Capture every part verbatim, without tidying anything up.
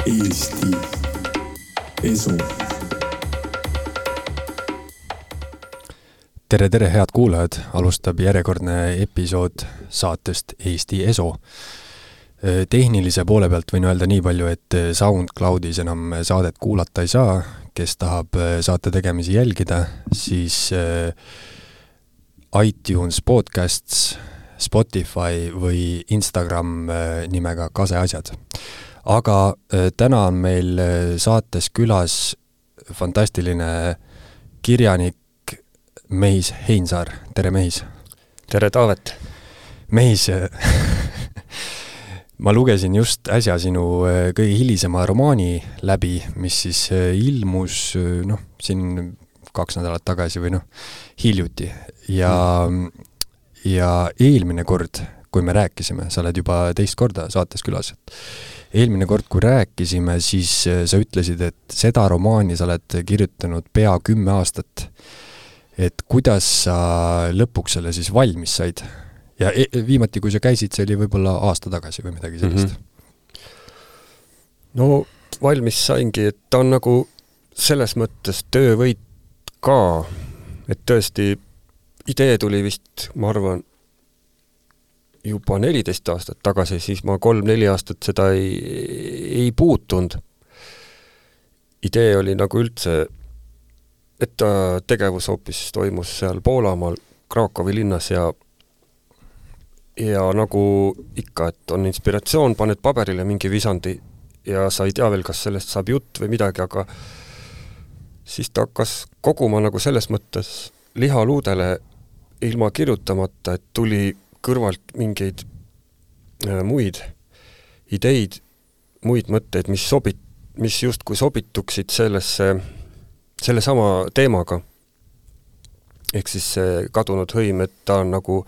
Eesti Esu. Tere, tere, head kuulajad! Alustab järjekordne episood saatest Eesti Esu. Tehnilise poole pealt võin öelda nii palju, et SoundCloudis enam saadet kuulata ei saa. Kes tahab saate tegemisi jälgida, siis iTunes Podcasts, Spotify või Instagram nimega Kase asjad. Aga täna on meil saates külas fantastiline kirjanik Mehis Heinsaar. Tere, Mehis! Tere, Taavet! Mehis, ma lugesin just äsja sinu kõige hilisema romaani läbi, mis siis ilmus noh, siin kaks nädalat tagasi või noh, hiljuti. Ja, ja eelmine kord, kui me rääkisime, sa oled juba teist korda saates külas. Eelmine kord, kui rääkisime, siis sa ütlesid, et seda romaani sa oled kirjutanud pea kümme aastat. Et kuidas sa lõpuks selle siis valmis said? Ja viimati, kui sa käisid, see oli võib-olla aasta tagasi või midagi sellist. Mm-hmm. No valmis saingi, et ta on nagu selles mõttes töövõit ka, et tõesti idee tuli vist, ma arvan, juba neliteist aastat tagasi, siis ma kolm-neli aastat seda ei, ei puutunud. Idee oli nagu üldse, et ta tegevus hoopis toimus seal Poolamaal, Krakowi linnas ja ja nagu ikka, et on inspiratsioon, paned paberile mingi visandi ja sa ei tea veel, kas sellest saab jutt või midagi, aga siis ta hakkas koguma nagu selles mõttes lihaluudele ilma kirjutamata, et tuli kõrvalt mingeid äh, muid ideid, muid mõtteid, mis, sobit, mis justkui sobituksid sellesse, selle sama teemaga. Ehk siis see kadunud hõim, et ta on nagu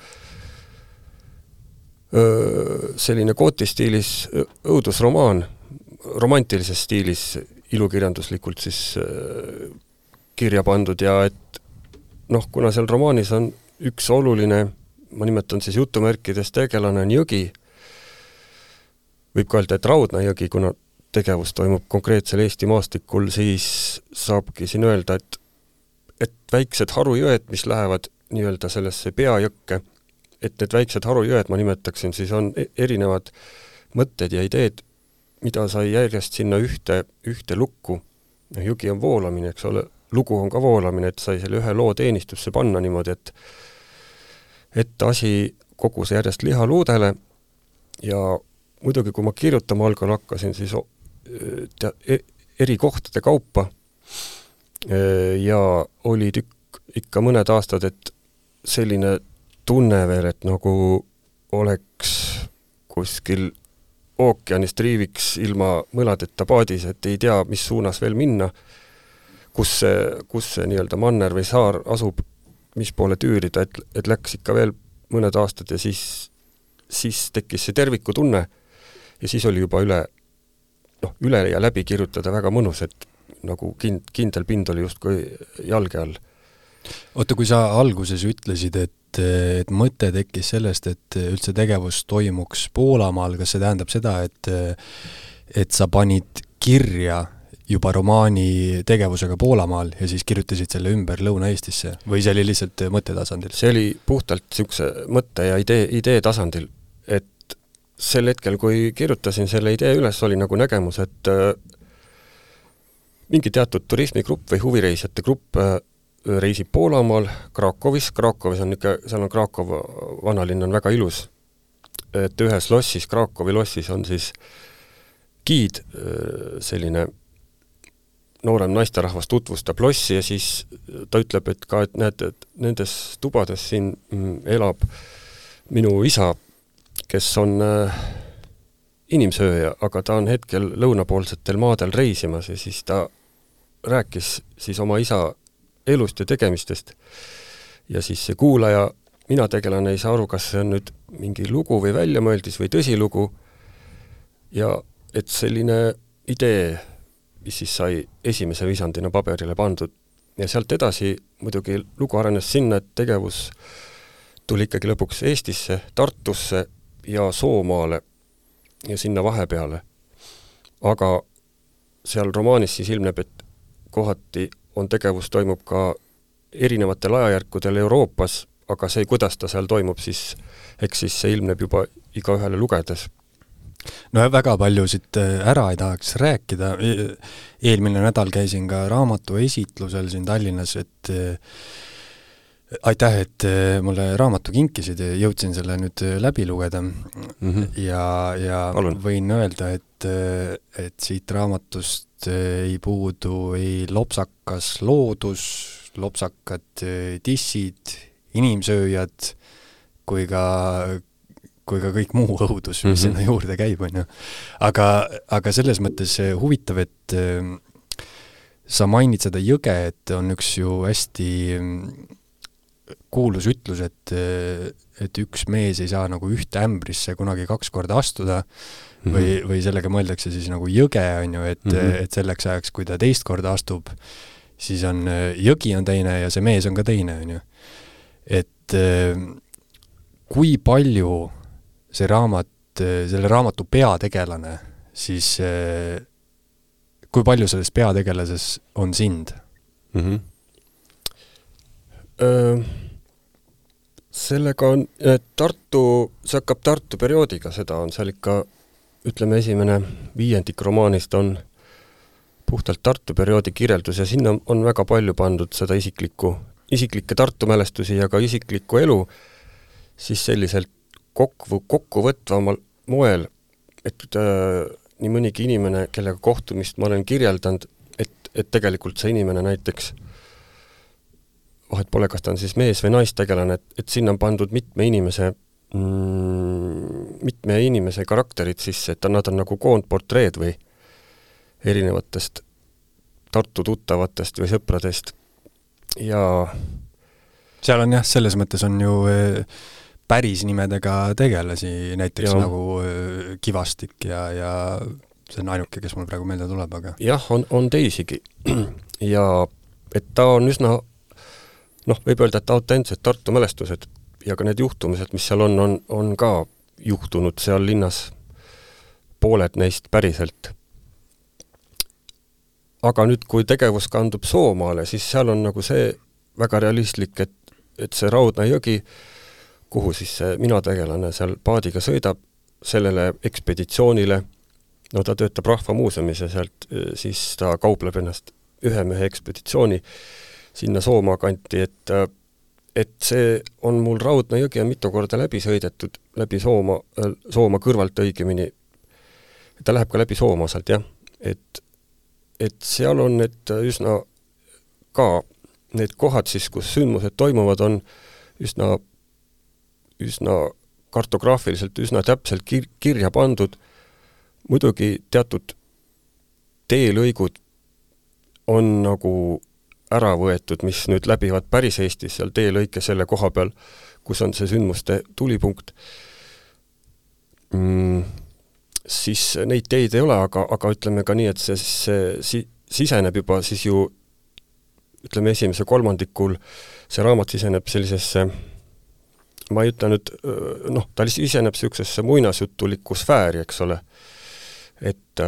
öö, selline kootistiilis õudusromaan, romantilises stiilis ilukirjanduslikult siis öö, kirja pandud ja et noh, kuna seal romaanis on üks oluline ma nimetan siis jutumärkides tegelane on jõgi. Võib ka öelda, et raudne jõgi, kuna tegevus toimub konkreetsel Eesti maastikul, siis saabki siin öelda, et, et väiksed harujõed, mis lähevad nii-öelda sellesse peajõkke, et need väiksed harujõed, ma nimetaksin, siis on erinevad mõtted ja ideed, mida sai järjest sinna ühte, ühte lukku. Jõgi on voolamine, eks ole, lugu on ka voolamine, et sai selle ühe loo teenistusse panna niimoodi, et et asi kogus järjest lihaluudele ja muidugi, kui ma kirjutama algal hakkasin, siis tea, eri kohtade kaupa ja oli tükk ikka mõned aastad, et selline tunne veel, et nagu oleks kuskil ookeanist riiviks ilma mõladeta paadis, et ei tea, mis suunas veel minna, kus see, kus see nii-öelda manner või saar asub, mis poole tüürida, et, et läks ikka veel mõned aastad ja siis, siis tekkis see terviku tunne ja siis oli juba üle, noh, üle ja läbi kirjutada väga mõnus, et nagu kind, kindel pind oli justkui jalge all. Oota, kui sa alguses ütlesid, et, et mõte tekkis sellest, et üldse tegevus toimuks Poolamaal, kas see tähendab seda, et, et sa panid kirja juba romaani tegevusega Poolamaal ja siis kirjutasid selle ümber Lõuna-Eestisse või see oli lihtsalt mõtte tasandil? See oli puhtalt niisuguse mõtte ja idee, idee tasandil, et sel hetkel, kui kirjutasin selle idee üles, oli nagu nägemus, et äh, mingi teatud turismigrupp või huvireisjate grupp äh, reisib Poolamaal, Krakowis, Krakowis on ikka, seal on Krakow, vanalinn on väga ilus, et ühes lossis, Krakowi lossis on siis giid äh, selline noorem naisterahvas tutvustab lossi ja siis ta ütleb, et ka, et näed, et nendes tubades siin elab minu isa, kes on äh, inimsööja, aga ta on hetkel lõunapoolsetel maadel reisimas ja siis ta rääkis siis oma isa elust ja tegemistest. Ja siis see kuulaja, mina tegelane ei saa aru, kas see on nüüd mingi lugu või väljamõeldis või tõsilugu ja et selline idee mis siis sai esimese visandina paberile pandud. Ja sealt edasi muidugi lugu arenes sinna, et tegevus tuli ikkagi lõpuks Eestisse, Tartusse ja Soomaale ja sinna vahepeale. Aga seal romaanis siis ilmneb, et kohati on tegevus toimub ka erinevatel ajajärkudel Euroopas, aga see, kuidas ta seal toimub, siis eks siis see ilmneb juba igaühele lugedes. No väga palju siit ära ei tahaks rääkida. Eelmine nädal käisin ka raamatu esitlusel siin Tallinnas, et aitäh, et mulle raamatu kinkisid ja jõudsin selle nüüd läbi lugeda. Mm-hmm. Ja, ja Alun. Võin öelda, et, et siit raamatust ei puudu ei lopsakas loodus, lopsakad tissid, inimsööjad, kui ka kui ka kõik muu õudus, mis mm-hmm. sinna juurde käib, on ju. Aga, aga selles mõttes huvitav, et äh, sa mainid seda jõge, et on üks ju hästi kuulus ütlus, et, et üks mees ei saa nagu ühte ämbrisse kunagi kaks korda astuda mm-hmm. või, või sellega mõeldakse siis nagu jõge, on ju, et, mm-hmm. et selleks ajaks, kui ta teist korda astub, siis on jõgi on teine ja see mees on ka teine, on ju. Et äh, kui palju see raamat, selle raamatu peategelane, siis kui palju selles peategelases on sind? Mm-hmm. Öö, sellega on Tartu, see hakkab Tartu perioodiga, seda on seal ikka, ütleme, esimene viiendik romaanist on puhtalt Tartu perioodi kirjeldus ja sinna on väga palju pandud seda isiklikku, isiklikke Tartu mälestusi ja ka isiklikku elu, siis selliselt kokku, kokkuvõtvamal moel, et äh, nii mõnigi inimene, kellega kohtumist ma olen kirjeldanud, et, et tegelikult see inimene näiteks, vahet pole, kas ta on siis mees või naistegelane, et, et sinna on pandud mitme inimese mm, mitme inimese karakterid sisse, et nad on nagu koondportreed või erinevatest Tartu tuttavatest või sõpradest ja seal on jah, selles mõttes on ju päris nimedega tegelasi, näiteks ja. Nagu Kivastik ja, ja see on ainuke, kes mul praegu meelde tuleb, aga jah, on, on teisigi ja et ta on üsna noh, võib öelda, et autentsed Tartu mälestused ja ka need juhtumised, mis seal on, on, on ka juhtunud seal linnas pooled neist päriselt. Aga nüüd, kui tegevus kandub Soomaale, siis seal on nagu see väga realistlik, et, et see Raudna jõgi, kuhu siis see mina tegelane seal paadiga sõidab, sellele ekspeditsioonile, no ta töötab Rahvamuuseumis ja sealt siis ta kaupleb ennast ühe mehe ekspeditsiooni sinna Soomaa kanti, et, et see on mul Raudna jõgi ja mitu korda läbi sõidetud, läbi Sooma, Sooma kõrvalt õigemini. Ta läheb ka läbi Soomaa sealt, jah. Et, et seal on need üsna ka need kohad siis, kus sündmused toimuvad, on üsna üsna kartograafiliselt, üsna täpselt kir- kirja pandud. Muidugi teatud teelõigud on nagu ära võetud, mis nüüd läbivad päris Eestis seal teelõike selle koha peal, kus on see sündmuste tulipunkt. Mm, siis neid teid ei ole, aga, aga ütleme ka nii, et see, see si- siseneb juba siis ju, ütleme esimese kolmandikul, see raamat siseneb sellisesse ma ei ütle nüüd, noh, ta siseneb sellisesse muinasjutulikku sfääri, eks ole. Et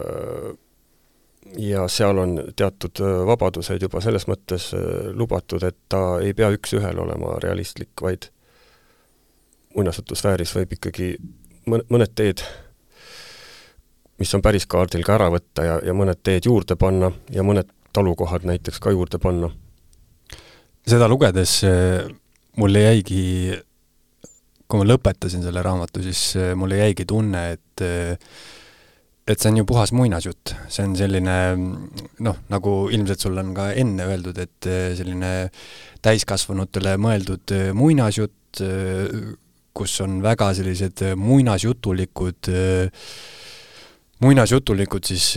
ja seal on teatud vabadused juba selles mõttes lubatud, et ta ei pea üks ühel olema realistlik, vaid muinasjutusfääris võib ikkagi mõned teed, mis on päris kaardil ka ära võtta ja, ja mõned teed juurde panna ja mõned talukohad näiteks ka juurde panna. Seda lugedes mulle jäigi, kui ma lõpetasin selle raamatu, siis mulle jäigi tunne, et et see on ju puhas muinasjutt. See on selline, noh, nagu ilmselt sul on ka enne öeldud, et selline täiskasvanutele mõeldud muinasjutt, kus on väga sellised muinasjutulikud muinasjutulikud siis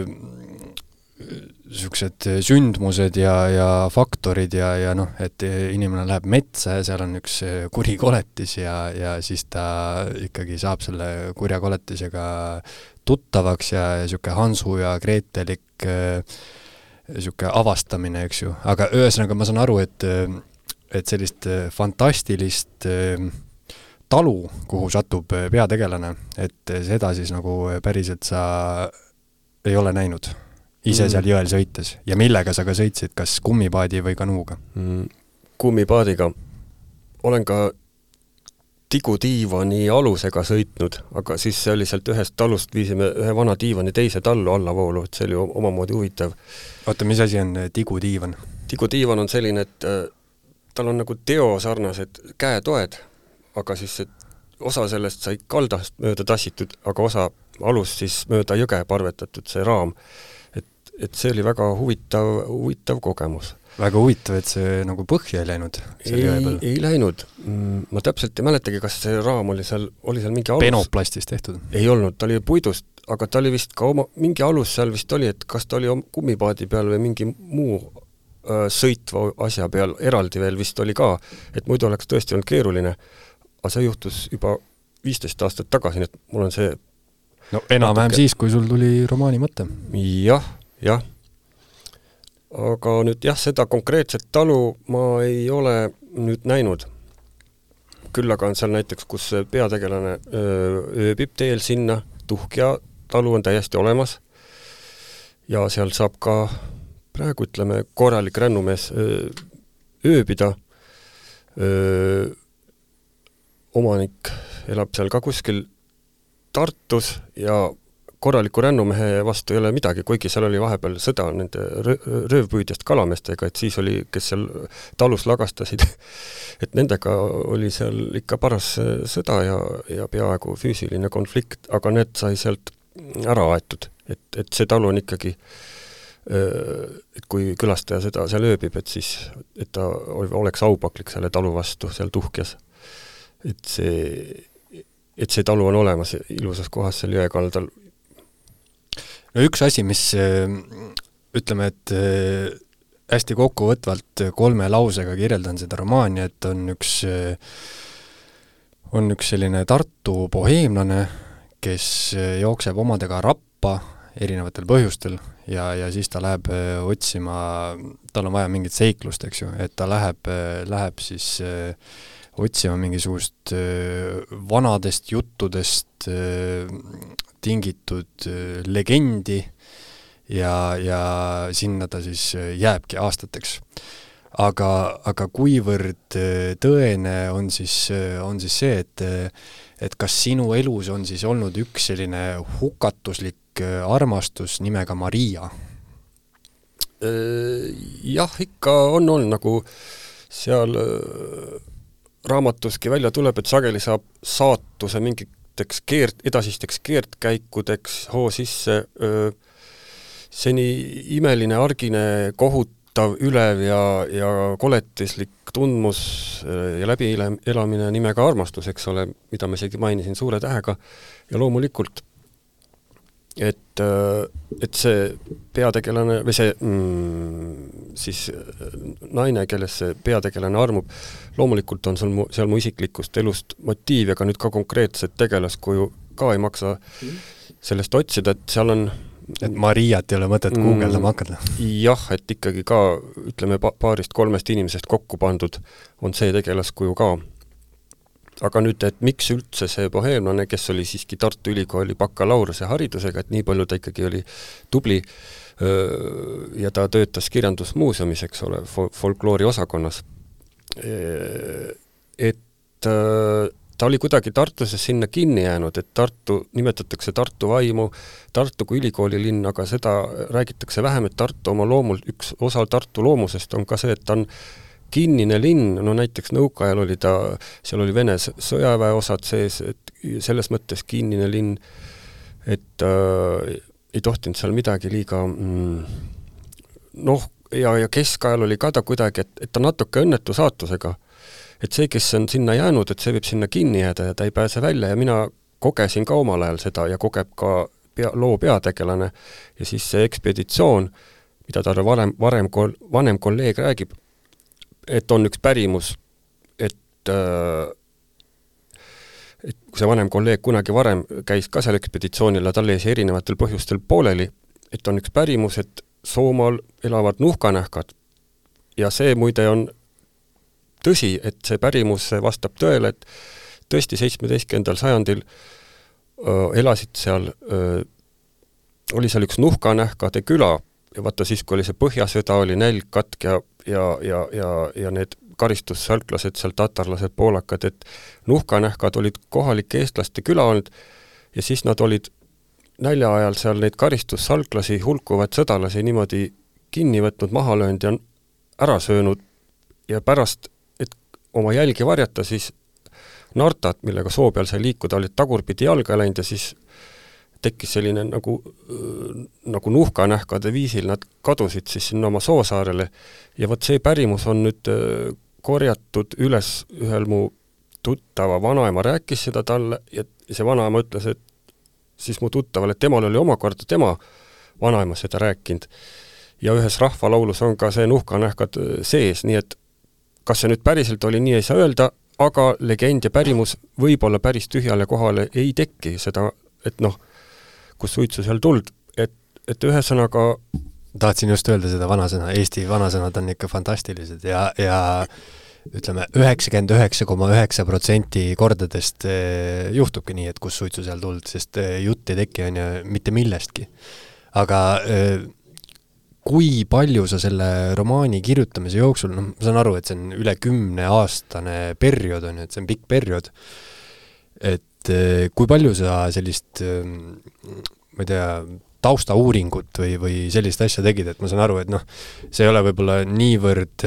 niisugused sündmused ja, ja faktorid ja, ja noh, et inimene läheb metsa ja seal on üks kuri koletis ja, ja siis ta ikkagi saab selle kurja koletisega tuttavaks ja niisugune Hansu ja Gretelik niisugune avastamine, eks ju. Aga ühesõnaga ma saan aru, et, et sellist fantastilist talu, kuhu satub peategelane, et seda siis nagu päriselt sa ei ole näinud. ise seal jõel sõites ja millega sa ka sõitsid, kas kummipaadi või kanuuga? Mm, kummipaadiga. Olen ka tigudiivani alusega sõitnud, aga siis see oli sealt ühest talust viisime ühe vana diivani teise tallu allavoolu, et see oli omamoodi huvitav. Oota, mis asi on tigudiivan? Tigudiivan on selline, et äh, tal on nagu teo sarnased käetoed, aga siis see osa sellest sai kaldast mööda tassitud, aga osa alus siis mööda jõge parvetatud, see raam. Et, et see oli väga huvitav, huvitav kogemus. Väga huvitav, et see nagu põhja ei läinud? Ei, ei läinud. Ma täpselt ei mäletagi, kas see raam oli seal, oli seal mingi alus. Penoplastist tehtud? Ei olnud, ta oli puidust, aga ta oli vist ka oma, mingi alus seal vist oli, et kas ta oli kummipaadi peal või mingi muu äh, sõitva asja peal, eraldi veel vist oli ka, et muidu oleks tõesti olnud keeruline. Aga see juhtus juba viisteist aastat tagasi, et mul on see... No enam-vähem natuke... siis, kui sul tuli romaani mõte. Jah, jah. Aga nüüd jah, seda konkreetset talu ma ei ole nüüd näinud. Küll aga on seal näiteks, kus peategelane ööbib teel sinna, Tuhkja talu on täiesti olemas ja seal saab ka praegu, ütleme, korralik rännumees ööbida. Öö, omanik elab seal ka kuskil Tartus ja korraliku rännumehe vastu ei ole midagi, kuigi seal oli vahepeal sõda nende röövpüüdjast kalamestega, et siis oli, kes seal talus lagastasid, et nendega oli seal ikka paras sõda ja, ja peaaegu füüsiline konflikt, aga need sai sealt ära aetud, et, et see talu on ikkagi, et kui külastaja seda seal ööbib, et siis et ta oleks aupaklik selle talu vastu seal Tuhkjas. Et see, et see talu on olemas ilusas kohas seal jõekaldal. No üks asi, mis ütleme, et hästi kokkuvõtvalt kolme lausega kirjeldan seda romaani, et on üks, on üks selline Tartu boheemlane, kes jookseb omadega rappa erinevatel põhjustel ja, ja siis ta läheb otsima, tal on vaja mingit seiklust, eks ju, et ta läheb, läheb siis otsima mingisugust vanadest juttudest tingitud legendi ja, ja sinna ta siis jääbki aastateks. Aga, aga kuivõrd tõene on siis, on siis see, et, et kas sinu elus on siis olnud üks selline hukatuslik armastus nimega Maria? Jah, ikka on olnud nagu seal raamatuski välja tuleb, et sageli saab saatuse mingi keert, edasisteks keertkäikudeks hoo sisse öö, seni imeline, argine, kohutav, ülev ja, ja koletislik tundmus ja läbi elamine nimega armastus, eks ole, mida ma isegi mainisin suure tähega ja loomulikult, et, et see peategelane või see mm, siis naine, kelles see peategelane armub, loomulikult on seal mu, seal mu isiklikust elust motiiv, aga nüüd ka konkreetset tegelaskuju ka ei maksa sellest otsida, et seal on et Mariat ei ole mõtet mm, guugeldama hakata. Jah, et ikkagi ka, ütleme, paarist kolmest inimesest kokku pandud on see tegelaskuju ka. Aga nüüd, et miks üldse see boheemlane, kes oli siiski Tartu Ülikooli bakalaureuse haridusega, et nii palju ta ikkagi oli tubli ja ta töötas kirjandusmuuseumis, eks ole, folkloori osakonnas. Et ta oli kuidagi Tartusse sinna kinni jäänud, et Tartu, nimetatakse Tartu vaimu, Tartu kui ülikooli linn, aga seda räägitakse vähem, et Tartu oma loomult, üks osa Tartu loomusest on ka see, et ta on kinnine linn, no näiteks nõukaajal oli ta, seal oli Vene sõjaväe osad sees, et selles mõttes kinnine linn, et äh, ei tohtinud seal midagi liiga mm, noh, ja, ja keskajal oli ka ta kuidagi, et, et ta natuke õnnetu saatusega, et see, kes on sinna jäänud, et see võib sinna kinni jääda ja ta ei pääse välja ja mina kogesin ka omal ajal seda ja kogeb ka pea, loo peategelane ja siis see ekspeditsioon, mida ta varem, varem, vanem kolleeg räägib, et on üks pärimus, et, et kui see vanem kolleeg kunagi varem käis ka seal ekspeditsioonil ja tal jäi erinevatel põhjustel pooleli, et on üks pärimus, et Soomaal elavad nuhkanähkad ja see muide on tõsi, et see pärimus vastab tõele, et tõesti seitsmeteistkümnendal sajandil öö, elasid seal, öö, oli seal üks nuhkanähkade küla ja vaata siis, kui oli see põhjasõda, oli nälg, katk ja, ja, ja, ja, ja need karistussalklased, seal tatarlased, poolakad, et nuhkanähkad olid kohalike eestlaste küla olnud ja siis nad olid nälja ajal seal neid karistussalklasi, hulkuvad sõdalasi niimoodi kinni võtnud, maha löönud ja ära söönud ja pärast, et oma jälgi varjata, siis nartad, millega soo peal sai liikuda, olid tagurpidi jalga läinud ja siis tekkis selline nagu, nagu nuhkanähkade viisil, nad kadusid siis sinna oma soosaarele ja vot see pärimus on nüüd korjatud üles ühel mu tuttava vanaema rääkis seda talle ja see vanaema ütles, et siis mu tuttaval, et temal oli omakorda tema vanaema seda rääkinud ja ühes rahvalaulus on ka see nuhkanähkad sees, nii et kas see nüüd päriselt oli, nii ei saa öelda, aga legend ja pärimus võib-olla päris tühjale kohale ei tekki seda, et noh, kus suitsu seal tuld, et, et ühesõnaga tahtsin just öelda seda vanasõna, Eesti vanasõnad on ikka fantastilised ja, ja ütleme, üheksakümmend üheksa koma üheksa protsenti kordadest juhtubki nii, et kus suitsu seal tuld, sest jutt ei teki on ju mitte millestki. Aga kui palju sa selle romaani kirjutamise jooksul, no ma saan aru, et see on üle kümne aastane periood on ju, et see on pikk periood, et kui palju sa sellist, ma ei tea, taustauuringut või, või sellist asja tegid, et ma saan aru, et noh, see ei ole võib-olla niivõrd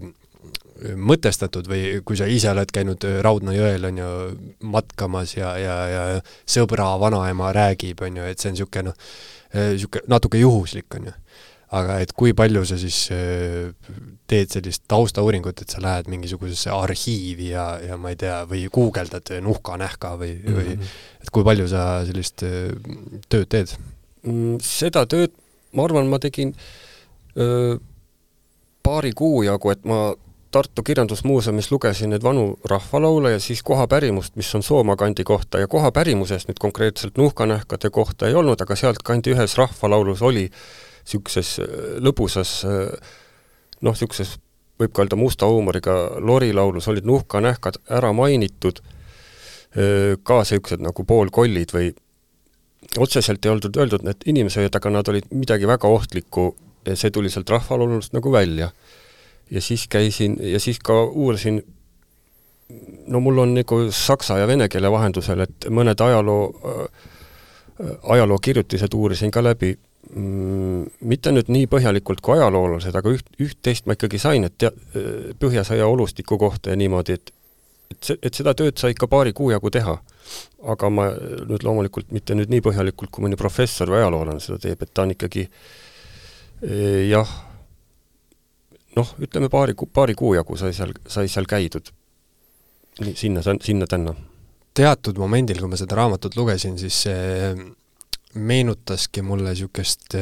mõtestatud või kui sa ise oled käinud Raudna jõel on ju matkamas ja, ja, ja sõbra vanaema räägib, on ju, et see on siuke, noh, siuke natuke juhuslik on ju. Aga et kui palju sa siis teed sellist taustauuringut, et sa lähed mingisugusesse arhiivi ja, ja ma ei tea, või guugeldad nuhkanähka või, mm-hmm. või et kui palju sa sellist tööd teed? Seda tööd, ma arvan, ma tegin öö, paari kuu jagu, et ma Tartu Kirjandusmuuseumis lugesin need vanu rahvalaule ja siis kohapärimust, mis on Soomaa kandi kohta ja kohapärimusest nüüd konkreetselt nuhkanähkade kohta ei olnud, aga sealt kandi ühes rahvalaulus oli siukses lõbusas, noh, siukses võib ka öelda musta huumoriga lorilaulus olid nuhkanähkad ära mainitud, ka siuksed nagu poolkollid või otseselt ei olnud öeldud need inimesed, aga nad olid midagi väga ohtlikku ja see tuli sealt rahvalaulust nagu välja. Ja siis käisin ja siis ka uurisin, no mul on nagu saksa ja vene keele vahendusel, et mõned ajaloo, ajaloo kirjutised uurisin ka läbi, mitte nüüd nii põhjalikult kui ajaloolased, aga üht, üht-teist ma ikkagi sain, et Põhjasõja olustiku kohta ja niimoodi, et, et, see, et seda tööd sai ikka paari kuu jagu teha. Aga ma nüüd loomulikult mitte nüüd nii põhjalikult, kui mõni professor või ajaloolane seda teeb, et ta on ikkagi jah, noh, ütleme paari, paari kuu jagu sai seal, sai seal käidud nii, sinna, sinna tänna. Teatud momendil, kui ma seda raamatut lugesin, siis see meenutaski mulle siukest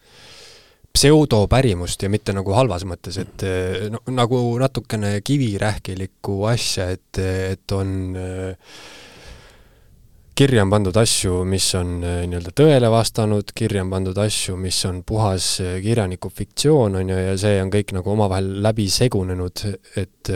pseudopärimust ja mitte nagu halvas mõttes, et no, nagu natukene kivirähkilikku asja, et, et on kirja on pandud asju, mis on nii-öelda tõele vastanud, kirja on pandud asju, mis on puhas kirjaniku fiktsioon on ju, ja see on kõik nagu omavahel läbi segunenud, et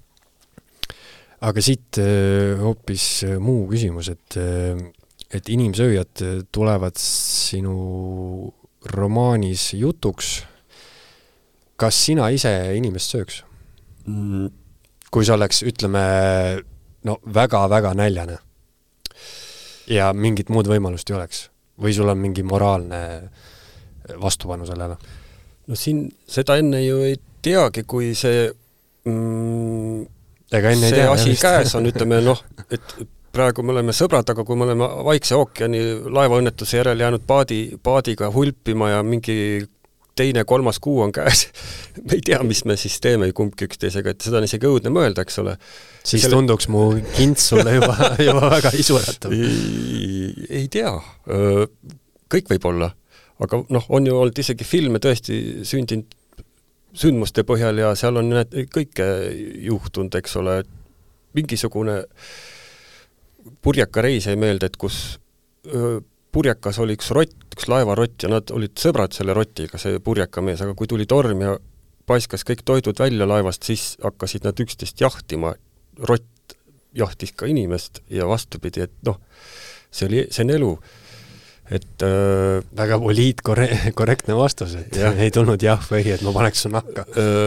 aga siit hoopis muu küsimus, et et inimsööjad tulevad sinu romaanis jutuks. Kas sina ise inimest sööks? Mm. Kui sa oleks, ütleme, no väga-väga näljane ja mingit muud võimalust ei oleks? Või sul on mingi moraalne vastupanu sellele? No siin seda enne ju ei teagi, kui see mm, Ega enne see ei tea, asi käes on, ütleme, noh, et praegu me oleme sõbrad, aga kui me oleme Vaikse ookeani laevaõnnetuse järel jäänud paadi, paadiga hulpima ja mingi teine, kolmas kuu on käes, me ei tea, mis me siis teeme kumbki üksteisega, et seda on isegi õudne mõelda, eks ole. Siis selle... tunduks mu kints sulle juba, juba väga isuratav. Ei, ei tea, kõik võib olla, aga noh, on ju olnud isegi filme tõesti sündinud sündmuste põhjal ja seal on need kõike juhtunud, eks ole, mingisugune purjaka reis ei meelde, et kus öö, purjakas oli üks rott, üks laevarott ja nad olid sõbrad selle rotiga, see purjaka mees, aga kui tuli torm ja paiskas kõik toidud välja laevast, siis hakkasid nad üksteist jahtima, rott jahtis ka inimest ja vastupidi, et noh, see oli, see on elu. et äh, väga poliitkorrektne vastus, et ja. ei tulnud jah või, et ma paneks su nahka.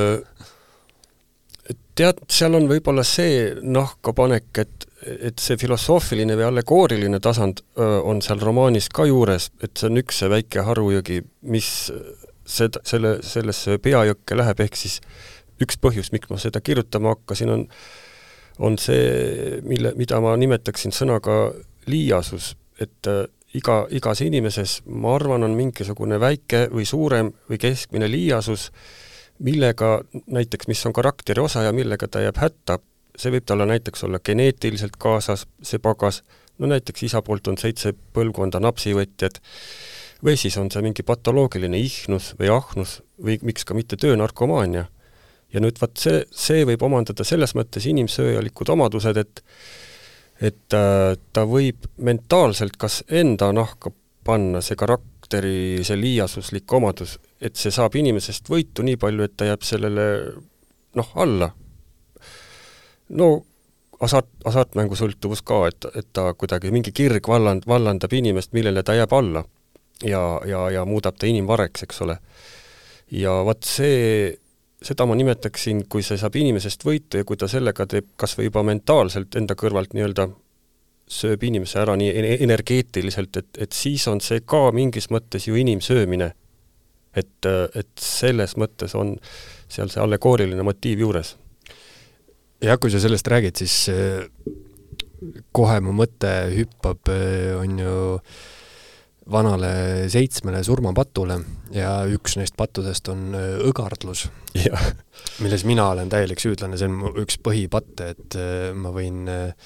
Tead, seal on võib-olla see nahka panek, et, et see filosoofiline või allegooriline tasand on seal romaanis ka juures, et see on üks see väike harujõgi, mis seda, selle, sellesse peajõkke läheb, ehk siis üks põhjus, miks ma seda kirjutama hakkasin, on, on see, mille, mida ma nimetaksin sõnaga liiasus, et iga, igas inimeses, ma arvan, on mingisugune väike või suurem või keskmine liiasus, millega näiteks, mis on karakteri osa ja millega ta jääb hätta, see võib talle näiteks olla geneetiliselt kaasas, see pagas, no näiteks isa poolt on seitse põlvkonda napsivõtjad, või siis on see mingi patoloogiline ihnus või ahnus või miks ka mitte töönarkomaania. Ja nüüd vaat see, see võib omandada selles mõttes inimsööjalikud omadused, et et ta võib mentaalselt kas enda nahka panna see karakteri, see liiasuslik omadus, et see saab inimesest võitu nii palju, et ta jääb sellele noh, alla. No asart, asartmängusõltuvus ka, et, et ta kuidagi mingi kirg valland, vallandab inimest, millele ta jääb alla ja, ja, ja muudab ta inimvareks, eks ole. Ja vaat see seda ma nimetaksin, kui see saab inimesest võitu ja kui ta sellega teeb kas või juba mentaalselt enda kõrvalt nii-öelda sööb inimese ära nii energeetiliselt, et, et siis on see ka mingis mõttes ju inimsöömine. Et, et selles mõttes on seal see allegooriline motiiv juures. Ja kui sa sellest räägid, siis kohe mu mõte hüppab, on ju vanale seitsmele surmapatule ja üks neist pattudest on õgardlus, ja. milles mina olen täielik süüdlane, see on üks põhipatte, et ma võin,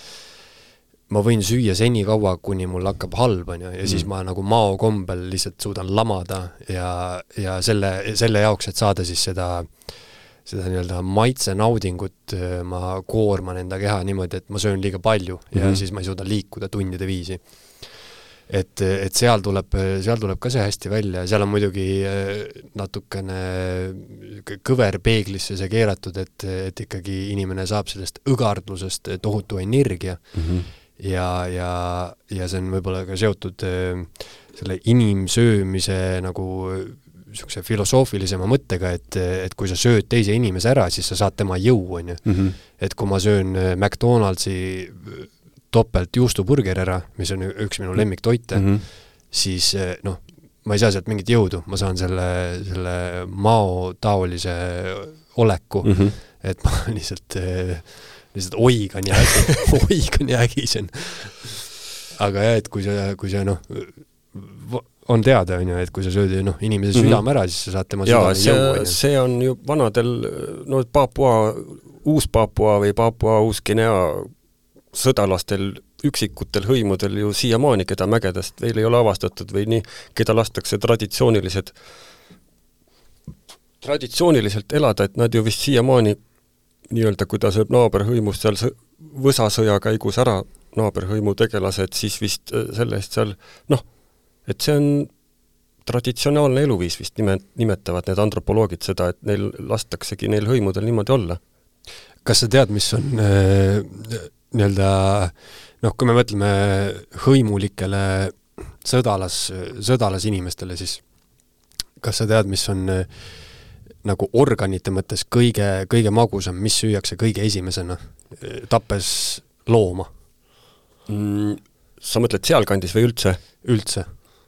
ma võin süüa seni kaua, kuni mul hakkab halb, on ju, ja mm. siis ma nagu mao kombel lihtsalt suudan lamada ja, ja selle, selle jaoks, et saada siis seda, seda nii-öelda maitse naudingut, ma koorman enda keha niimoodi, et ma söön liiga palju ja mm-hmm. siis ma ei suuda liikuda tundide viisi. Et, et seal tuleb, seal tuleb ka see hästi välja, seal on muidugi natukene kõver peeglisse see keeratud, et, et ikkagi inimene saab sellest õgardlusest tohutu energia mm-hmm. ja, ja, ja see on võib-olla ka seotud selle inimsöömise nagu niisuguse filosoofilisema mõttega, et, et kui sa sööd teise inimese ära, siis sa saad tema jõu, on ju. Mm-hmm. Et kui ma söön McDonaldsi topelt juustuburger ära, mis on üks minu lemmiktoite, mm-hmm. siis noh, ma ei saa sealt mingit jõudu, ma saan selle, selle mao taolise oleku, mm-hmm. et ma lihtsalt, lihtsalt oigan ja oigan ja ägisen. Aga jah, et kui sa, kui sa noh, on teada, on ju, et kui sa sööd no, inimese mm-hmm. südame ära, siis sa saad tema ja, südame see, jõu. See on ju vanadel, no Papua, Uus-Papua või Papua Uus-Guinea sõdalastel, üksikutel hõimudel ju siiamaani, keda mägedest veel ei ole avastatud või nii, keda lastakse traditsioonilised traditsiooniliselt elada, et nad ju vist siiamaani nii-öelda, kui ta sööb naaberhõimust seal võsasõja käigus ära naaberhõimu tegelased, siis vist selle eest seal, noh, et see on traditsionaalne eluviis vist nime, nimetavad need antropoloogid seda, et neil lastaksegi neil hõimudel niimoodi olla. Kas sa tead, mis on äh, nii-öelda, noh, kui me mõtleme hõimulikele sõdalas, sõdalas inimestele, siis kas sa tead, mis on äh, nagu organite mõttes kõige, kõige magusam, mis süüakse kõige esimesena, tappes looma? Mm, sa mõtled sealkandis või üldse? Üldse.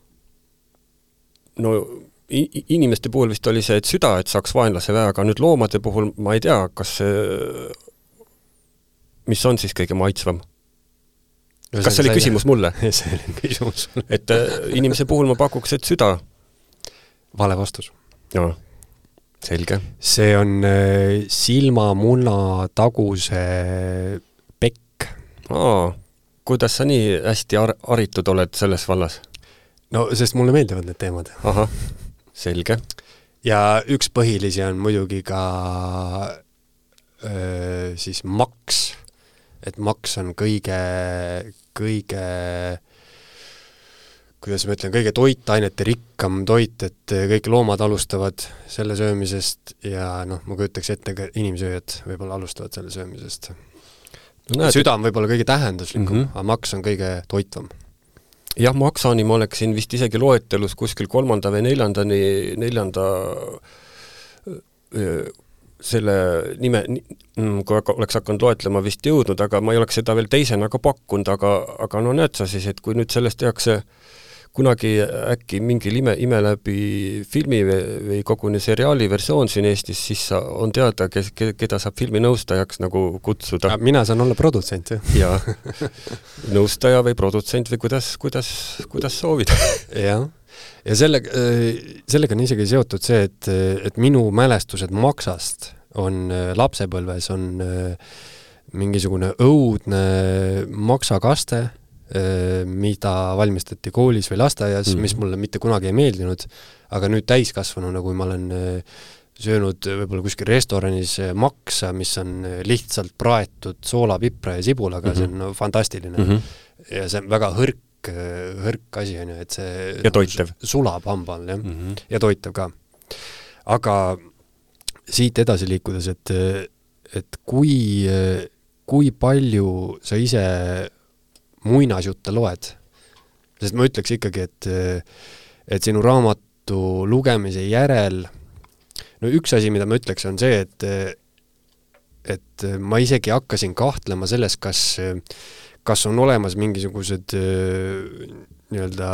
No inimeste puhul vist oli see, et süda, et saaks vaenlase väe, aga nüüd loomade puhul ma ei tea, kas see, mis on siis kõige maitsvam? No, kas see oli küsimus mulle? See oli küsimus mulle. Et äh, inimese puhul ma pakuks, et süda. Vale vastus. Jaa, selge. See on äh, silmamunna taguse pekk. Aa, kuidas sa nii hästi ar- aritud oled selles vallas? No, sest mulle meeldivad need teemad. Aha, selge. Ja üks põhilisi on muidugi ka öö, siis maks. Et maks on kõige, kõige, kuidas ma ütlen, kõige toitainete rikkam toit, et kõik loomad alustavad selle söömisest ja noh, ma kujutaks ette, ka inimsööjad võib-olla alustavad selle söömisest. No, näed, süda on võib-olla kõige tähenduslikum, mm-hmm. aga maks on kõige toitvam. jah, maksani ma oleksin vist isegi loetelus kuskil kolmanda või neljandani, neljanda selle nime, kui oleks hakanud loetlema vist jõudnud, aga ma ei oleks seda veel teisena ka pakkunud, aga, aga no näed sa siis, et kui nüüd sellest tehakse kunagi äkki mingi ime, ime läbi filmi või, või koguni seriaali versioon siin Eestis, siis on teada, kes, keda saab filmi nõustajaks nagu kutsuda. Mina saan olla produtsent, jah? Ja, nõustaja või produtsent või kuidas, kuidas, kuidas soovid. jah. Ja sellega, sellega on isegi seotud see, et, et minu mälestused maksast on lapsepõlves on mingisugune õudne maksakaste, mida valmistati koolis või lasteaias, mm. mis mulle mitte kunagi ei meeldinud, aga nüüd täiskasvanuna, kui ma olen söönud võib-olla kuskil restoranis maksa, mis on lihtsalt praetud soola, pipra ja sibulaga, mm-hmm. see on fantastiline. Mm-hmm. Ja see on väga hõrk, hõrk asi, on ju, et see ja toitev. Sulab hambal, jah. Mm-hmm. Ja toitev ka. Aga siit edasi liikudes, et, et kui, kui palju sa ise muinasjutte loed. Sest ma ütleks ikkagi, et, et sinu raamatu lugemise järel, no üks asi, mida ma ütleks, on see, et, et ma isegi hakkasin kahtlema selles, kas, kas on olemas mingisugused nii-öelda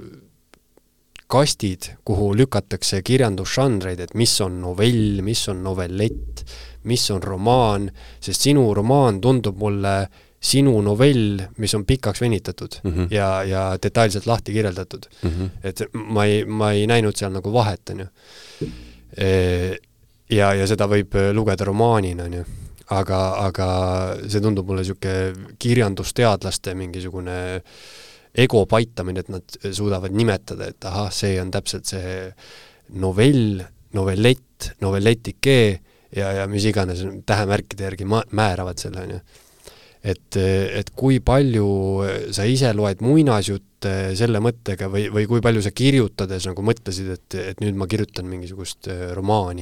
kastid, kuhu lükatakse kirjandusžanreid, et mis on novell, mis on novellett, mis on romaan, sest sinu romaan tundub mulle sinu novell, mis on pikaks venitatud mm-hmm. ja, ja detailselt lahti kirjeldatud. Mm-hmm. Et ma ei, ma ei näinud seal nagu vahet, on ju. Ja, ja seda võib lugeda romaanina, on ju. Aga, aga see tundub mulle siuke kirjandusteadlaste mingisugune ego paitamine, et nad suudavad nimetada, et aha, see on täpselt see novell, novellett, novelletike ja, ja mis iganes tähemärkide järgi ma- määravad selle, on ju. Et, et kui palju sa ise loed muinasjutte selle mõttega või, või kui palju sa kirjutades nagu mõtlesid, et, et nüüd ma kirjutan mingisugust romaani?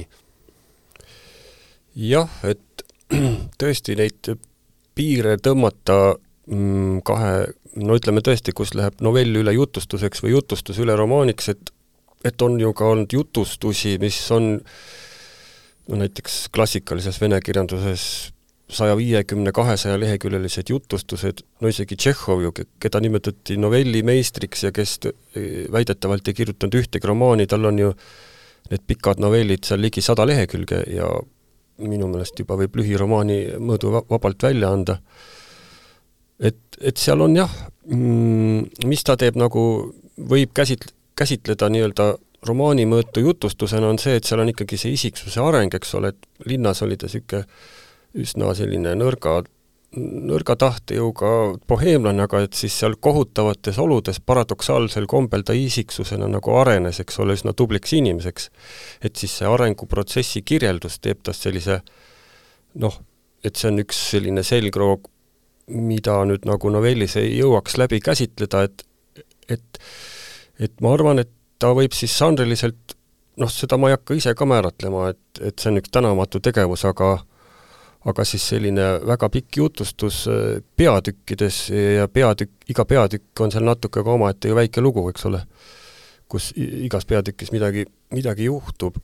Jah, et tõesti neid piire tõmmata kahe, no ütleme tõesti, kus läheb novell üle jutustuseks või jutustus üle romaaniks, et, et on ju ka olnud jutustusi, mis on no näiteks klassikalises vene kirjanduses saja viiekümne kahesaja leheküljelised jutustused, no isegi Tšehhov ju, keda nimetati novellimeistriks ja kes väidetavalt ei kirjutanud ühtegi romaani, tal on ju need pikad novellid seal ligi sada lehekülge ja minu meelest juba võib lühiromaani mõõdu vabalt välja anda. Et, et seal on jah, mis ta teeb nagu, võib käsit, käsitleda nii-öelda romaani mõõtu jutustusena on see, et seal on ikkagi see isiksuse areng, eks ole, et linnas oli ta siuke üsna selline nõrga, nõrga tahtejõuga boheemlane, aga et siis seal kohutavates oludes paradoksaalsel kombel ta isiksusena nagu arenes, eks ole, üsna tubliks inimeseks. Et siis see arenguprotsessi kirjeldus teeb tast sellise, noh, et see on üks selline selgroog, mida nüüd nagu novellis ei jõuaks läbi käsitleda, et, et, et ma arvan, et ta võib siis žanriliselt, noh, seda ma ei hakka ise ka määratlema, et, et see on üks tänamatu tegevus, aga aga siis selline väga pikk jutustus peatükkides ja peatükk, iga peatükk on seal natuke ka omaette ju väike lugu, eks ole, kus igas peatükis midagi, midagi juhtub.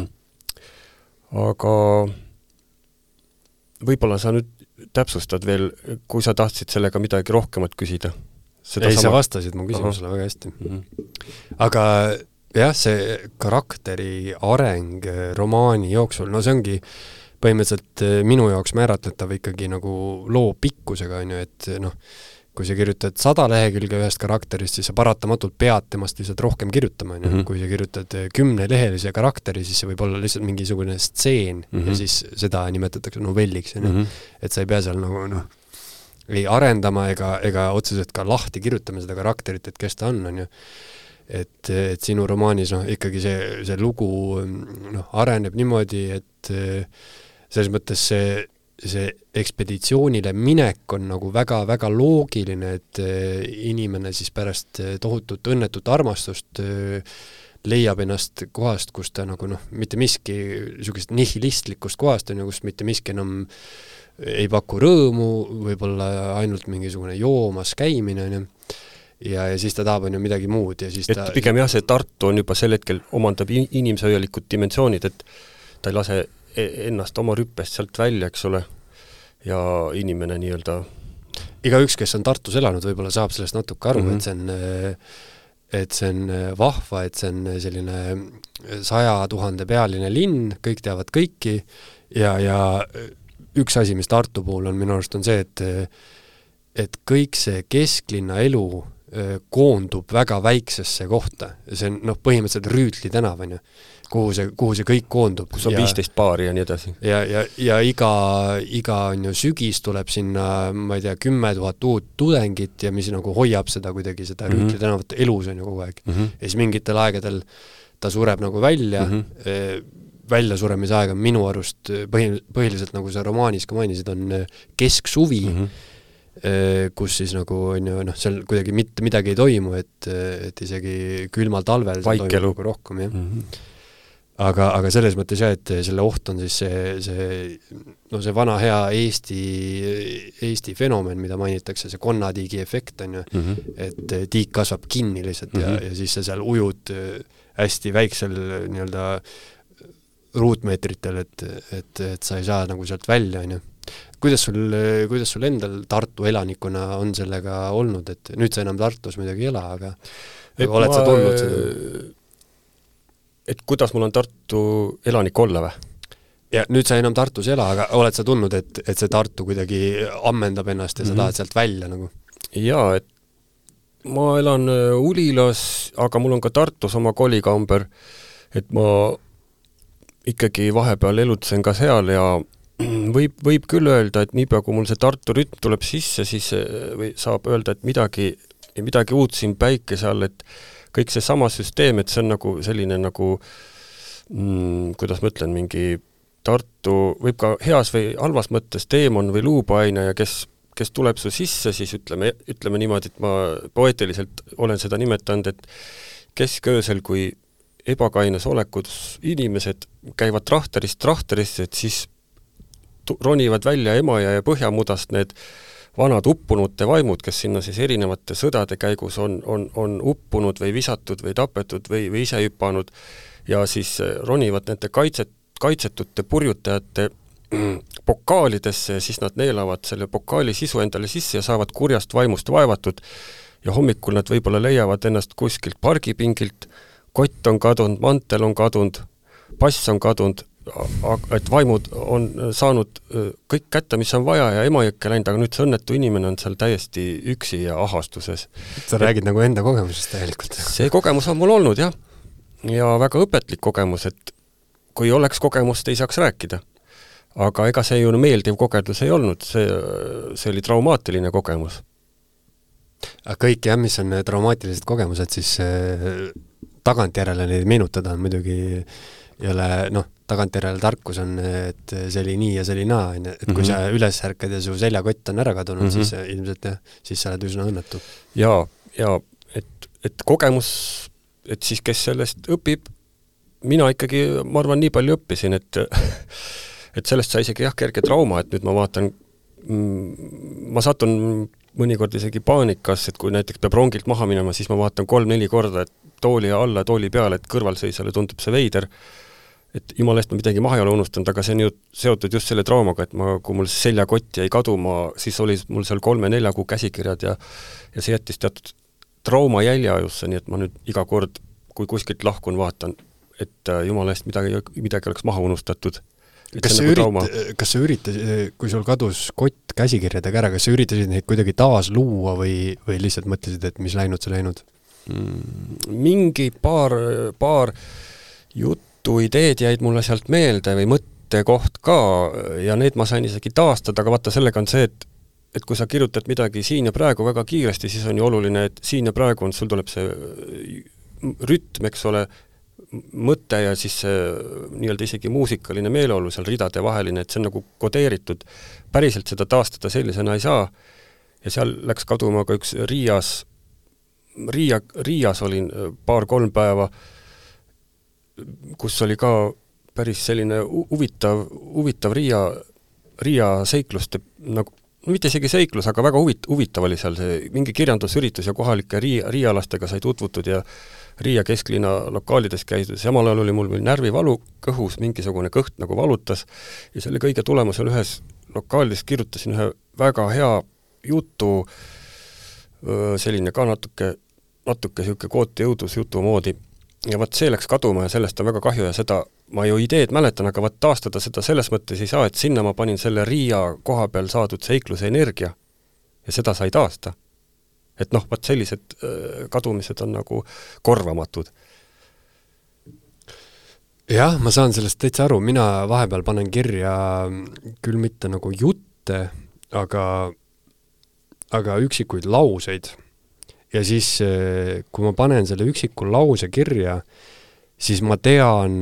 Aga võib-olla sa nüüd täpsustad veel, kui sa tahtsid sellega midagi rohkemat küsida. Seda ei, sama... sa vastasid mu küsimusele Aha. väga hästi. Mm-hmm. Aga jah, see karakteri areng romaani jooksul, no see ongi põhimõtteliselt minu jaoks määratletav ikkagi nagu loo pikkusega, on ju, et noh, kui sa kirjutad sada lehekülge ühest karakterist, siis sa paratamatult pead temast lihtsalt rohkem kirjutama, on ju. Mm-hmm. Kui sa kirjutad kümne lehelise karakteri, siis see võib olla lihtsalt mingisugune stseen mm-hmm. ja siis seda nimetatakse novelliks, on ju. Mm-hmm. Et sa ei pea seal nagu, noh, ei arendama ega, ega otseselt ka lahti kirjutama seda karakterit, et kes ta on, on ju. Et, et sinu romaanis, noh, ikkagi see, see lugu, noh, areneb niimoodi, et selles mõttes see, see ekspeditsioonile minek on nagu väga-väga loogiline, et inimene siis pärast tohutut õnnetut armastust leiab ennast kohast, kus ta nagu noh, mitte miski niisugust nihilistlikust kohast on ju, kus mitte miski enam ei paku rõõmu, võib-olla ainult mingisugune joomas käimine on ju. ja, ja siis ta tahab on ju midagi muud ja siis et ta... pigem jah, see Tartu on juba sel hetkel omandab inimsööjalikud dimensioonid, et ta ei lase ennast oma rüppest sealt välja, eks ole, ja inimene nii-öelda igaüks, kes on Tartus elanud, võib-olla saab sellest natuke aru, mm-hmm. et see on et see on vahva, et see on selline saja tuhande pealine linn, kõik teavad kõiki ja, ja üks asi, mis Tartu puhul on minu arust on see, et et kõik see kesklinna elu koondub väga väiksesse kohta. See on noh, põhimõtteliselt Rüütli tänav, on ju, kuhu see, kuhu see kõik koondub. Kus on viisteist paari ja nii edasi. Ja, ja, ja iga, iga on ju sügis tuleb sinna, ma ei tea, kümme tuhat uut tudengit ja mis nagu hoiab seda kuidagi, seda mm-hmm. Rüütli tänavat elus on ju kogu aeg. Mm-hmm. Ja siis mingitel aegadel ta sureb nagu välja, mm-hmm. välja suremise aeg on minu arust põhi, põhiliselt, nagu sa romaanis ka mainisid, on kesksuvi, mm-hmm. kus siis nagu on ju, noh, seal kuidagi mitte midagi ei toimu, et, et isegi külmal talvel Vaikelu. toimub rohkem, jah. Mm-hmm. Aga, aga selles mõttes jah, et selle oht on siis see, see, no see vana hea Eesti, Eesti fenomen, mida mainitakse, see konnatiigi efekt on ju, mm-hmm. et tiik kasvab kinni lihtsalt mm-hmm. ja, ja siis sa seal ujud hästi väiksel nii-öelda ruutmeetritel, et, et, et sa ei saa nagu sealt välja, on ju. Kuidas sul, kuidas sul endal Tartu elanikuna on sellega olnud, et nüüd sa enam Tartus midagi ei ela, aga, aga oled ma, sa tulnud seda? Et kuidas mul on Tartu elanik olla või? Ja nüüd sa enam Tartus ela, aga oled sa tulnud, et, et see Tartu kuidagi ammendab ennast ja mm-hmm. sa tahad sealt välja nagu? Jaa, et ma elan Ulilas, aga mul on ka Tartus oma kolikamber, et ma ikkagi vahepeal elutsen ka seal ja võib, võib küll öelda, et niipea kui mul see Tartu rütm tuleb sisse, siis või saab öelda, et midagi, midagi uut siin päikese all, et kõik see sama süsteem, et see on nagu selline nagu, mm, kuidas ma ütlen, mingi Tartu, võib ka heas või halvas mõttes teemon või luupaine ja kes, kes tuleb su sisse, siis ütleme, ütleme niimoodi, et ma poeetiliselt olen seda nimetanud, et kesköösel, kui ebakaines olekud inimesed käivad trahterist trahterist, et siis ronivad välja Emajõe ja Põhjamudast need vanad uppunute vaimud, kes sinna siis erinevate sõdade käigus on, on, on uppunud või visatud või tapetud või, või ise hüppanud ja siis ronivad nende kaitset, kaitsetute purjutajate pokaalidesse ja siis nad neelavad selle pokaali sisu endale sisse ja saavad kurjast vaimust vaevatud ja hommikul nad võib-olla leiavad ennast kuskilt pargipingilt, kott on kadunud, mantel on kadunud, pass on kadunud, et vaimud on saanud kõik kätte, mis on vaja ja Emajõkke läinud, aga nüüd see õnnetu inimene on seal täiesti üksi ja ahastuses. Sa räägid et, nagu enda kogemusest täielikult. See kogemus on mul olnud, jah. Ja väga õpetlik kogemus, et kui oleks kogemust, ei saaks rääkida. Aga ega see ju meeldiv kogemus ei olnud, see, see oli traumaatiline kogemus. Aga kõik, jah, mis on traumaatilised kogemused, siis tagantjärele neid meenutada on muidugi jälle, noh, tagantjärele tarkus on, et see oli nii ja see oli naa, et kui mm-hmm. sa üles ärkad ja su seljakott on ära kadunud, mm-hmm. siis ilmselt jah, siis sa oled üsna õnnetu. Ja, ja et, et kogemus, et siis kes sellest õpib, mina ikkagi, ma arvan, nii palju õppisin, et, et sellest sai isegi jah, kerge trauma, et nüüd ma vaatan, ma satun mõnikord isegi paanikas, et kui näiteks peab rongilt maha minema, siis ma vaatan kolm-neli korda, et tooli alla, tooli peale, et kõrvalseisale tundub see veider, et jumala eest ma midagi maha ei ole unustanud, aga see on ju seotud just selle traumaga, et ma, kui mul seljakott jäi kaduma, siis oli mul seal kolme-nelja kuu käsikirjad ja, ja see jättis teatud trauma jälja ajusse, nii et ma nüüd iga kord, kui kuskilt lahkun, vaatan, et jumala eest midagi, midagi oleks maha unustatud. Kas sa, nagu ürit, kas sa üritasid, kui sul kadus kott käsikirjadega ära, kas sa üritasid neid kuidagi taas luua või, või lihtsalt mõtlesid, et mis läinud, see läinud? Mingi paar, paar juttu ideed jäid mulle sealt meelde või mõttekoht ka ja need ma sain isegi taastada, aga vaata sellega on see, et, et kui sa kirjutad midagi siin ja praegu väga kiiresti, siis on ju oluline, et siin ja praegu on, sul tuleb see rütm, eks ole, mõte ja siis see nii-öelda isegi muusikaline meeleolu seal ridade vaheline, et see on nagu kodeeritud. Päriselt seda taastada sellisena ei saa ja seal läks kaduma ka üks Riias, Riia, Riias olin paar-kolm päeva, kus oli ka päris selline huvitav, huvitav Riia, Riia seikluste nagu, mitte isegi seiklus, aga väga huvit, huvitav oli seal see mingi kirjandusüritus ja kohalike riia, riialastega sai tutvutud ja Riia kesklinna lokaalides käidud, samal ajal oli mul veel närvivalu kõhus, mingisugune kõht nagu valutas ja selle kõige tulemusel ühes lokaalis kirjutasin ühe väga hea jutu, selline ka natuke, natuke siuke kooti jõudus jutu moodi ja vaat see läks kaduma ja sellest on väga kahju ja seda ma ju ideed mäletan, aga vaat taastada seda selles mõttes ei saa, et sinna ma panin selle Riia koha peal saadud seikluse energia ja seda sai taasta. Et noh, vaat sellised kadumised on nagu korvamatud. Jah, ma saan sellest täitsa aru, mina vahepeal panen kirja küll mitte nagu jutte, aga, aga üksikuid lauseid. Ja siis, kui ma panen selle üksiku lause kirja, siis ma tean,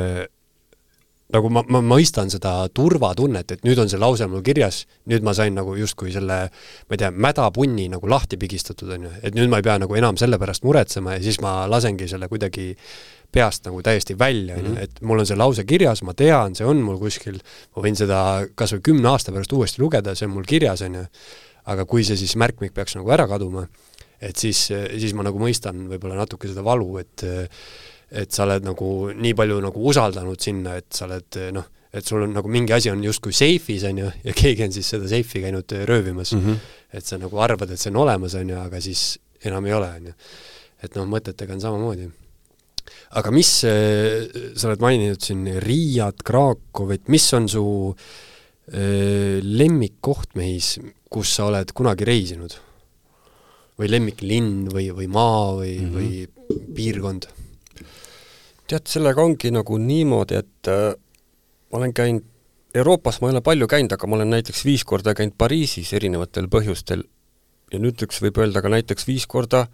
nagu ma, ma mõistan seda turvatunnet, et nüüd on see lause mul kirjas, nüüd ma sain nagu justkui selle, ma ei tea, mädapunni nagu lahti pigistatud, on ju. Et nüüd ma ei pea nagu enam selle pärast muretsema ja siis ma lasengi selle kuidagi peast nagu täiesti välja, mm-hmm. et mul on see lause kirjas, ma tean, see on mul kuskil, ma võin seda kas või kümne aasta pärast uuesti lugeda, see on mul kirjas, on ju. Aga kui see siis märkmik peaks nagu ära kaduma, et siis, siis ma nagu mõistan võib-olla natuke seda valu, et et sa oled nagu nii palju nagu usaldanud sinna, et sa oled, noh, et sul on nagu mingi asi on justkui seifis, on ju, ja keegi on siis seda seifi käinud röövimas. Mm-hmm. Et sa nagu arvad, et see on olemas, on ju, aga siis enam ei ole, on ju. Et noh, mõtetega on samamoodi. Aga mis, sa oled maininud siin Riiat, Krakovit, mis on su äh, lemmikkoht mehis, kus sa oled kunagi reisinud? Või lemmiklinn või, või maa või, mm-hmm. või piirkond? Tead, sellega ongi nagu niimoodi, et äh, ma olen käinud, Euroopas ma ei ole palju käinud, aga ma olen näiteks viis korda käinud Pariisis erinevatel põhjustel ja nüüd üks võib öelda ka näiteks viis korda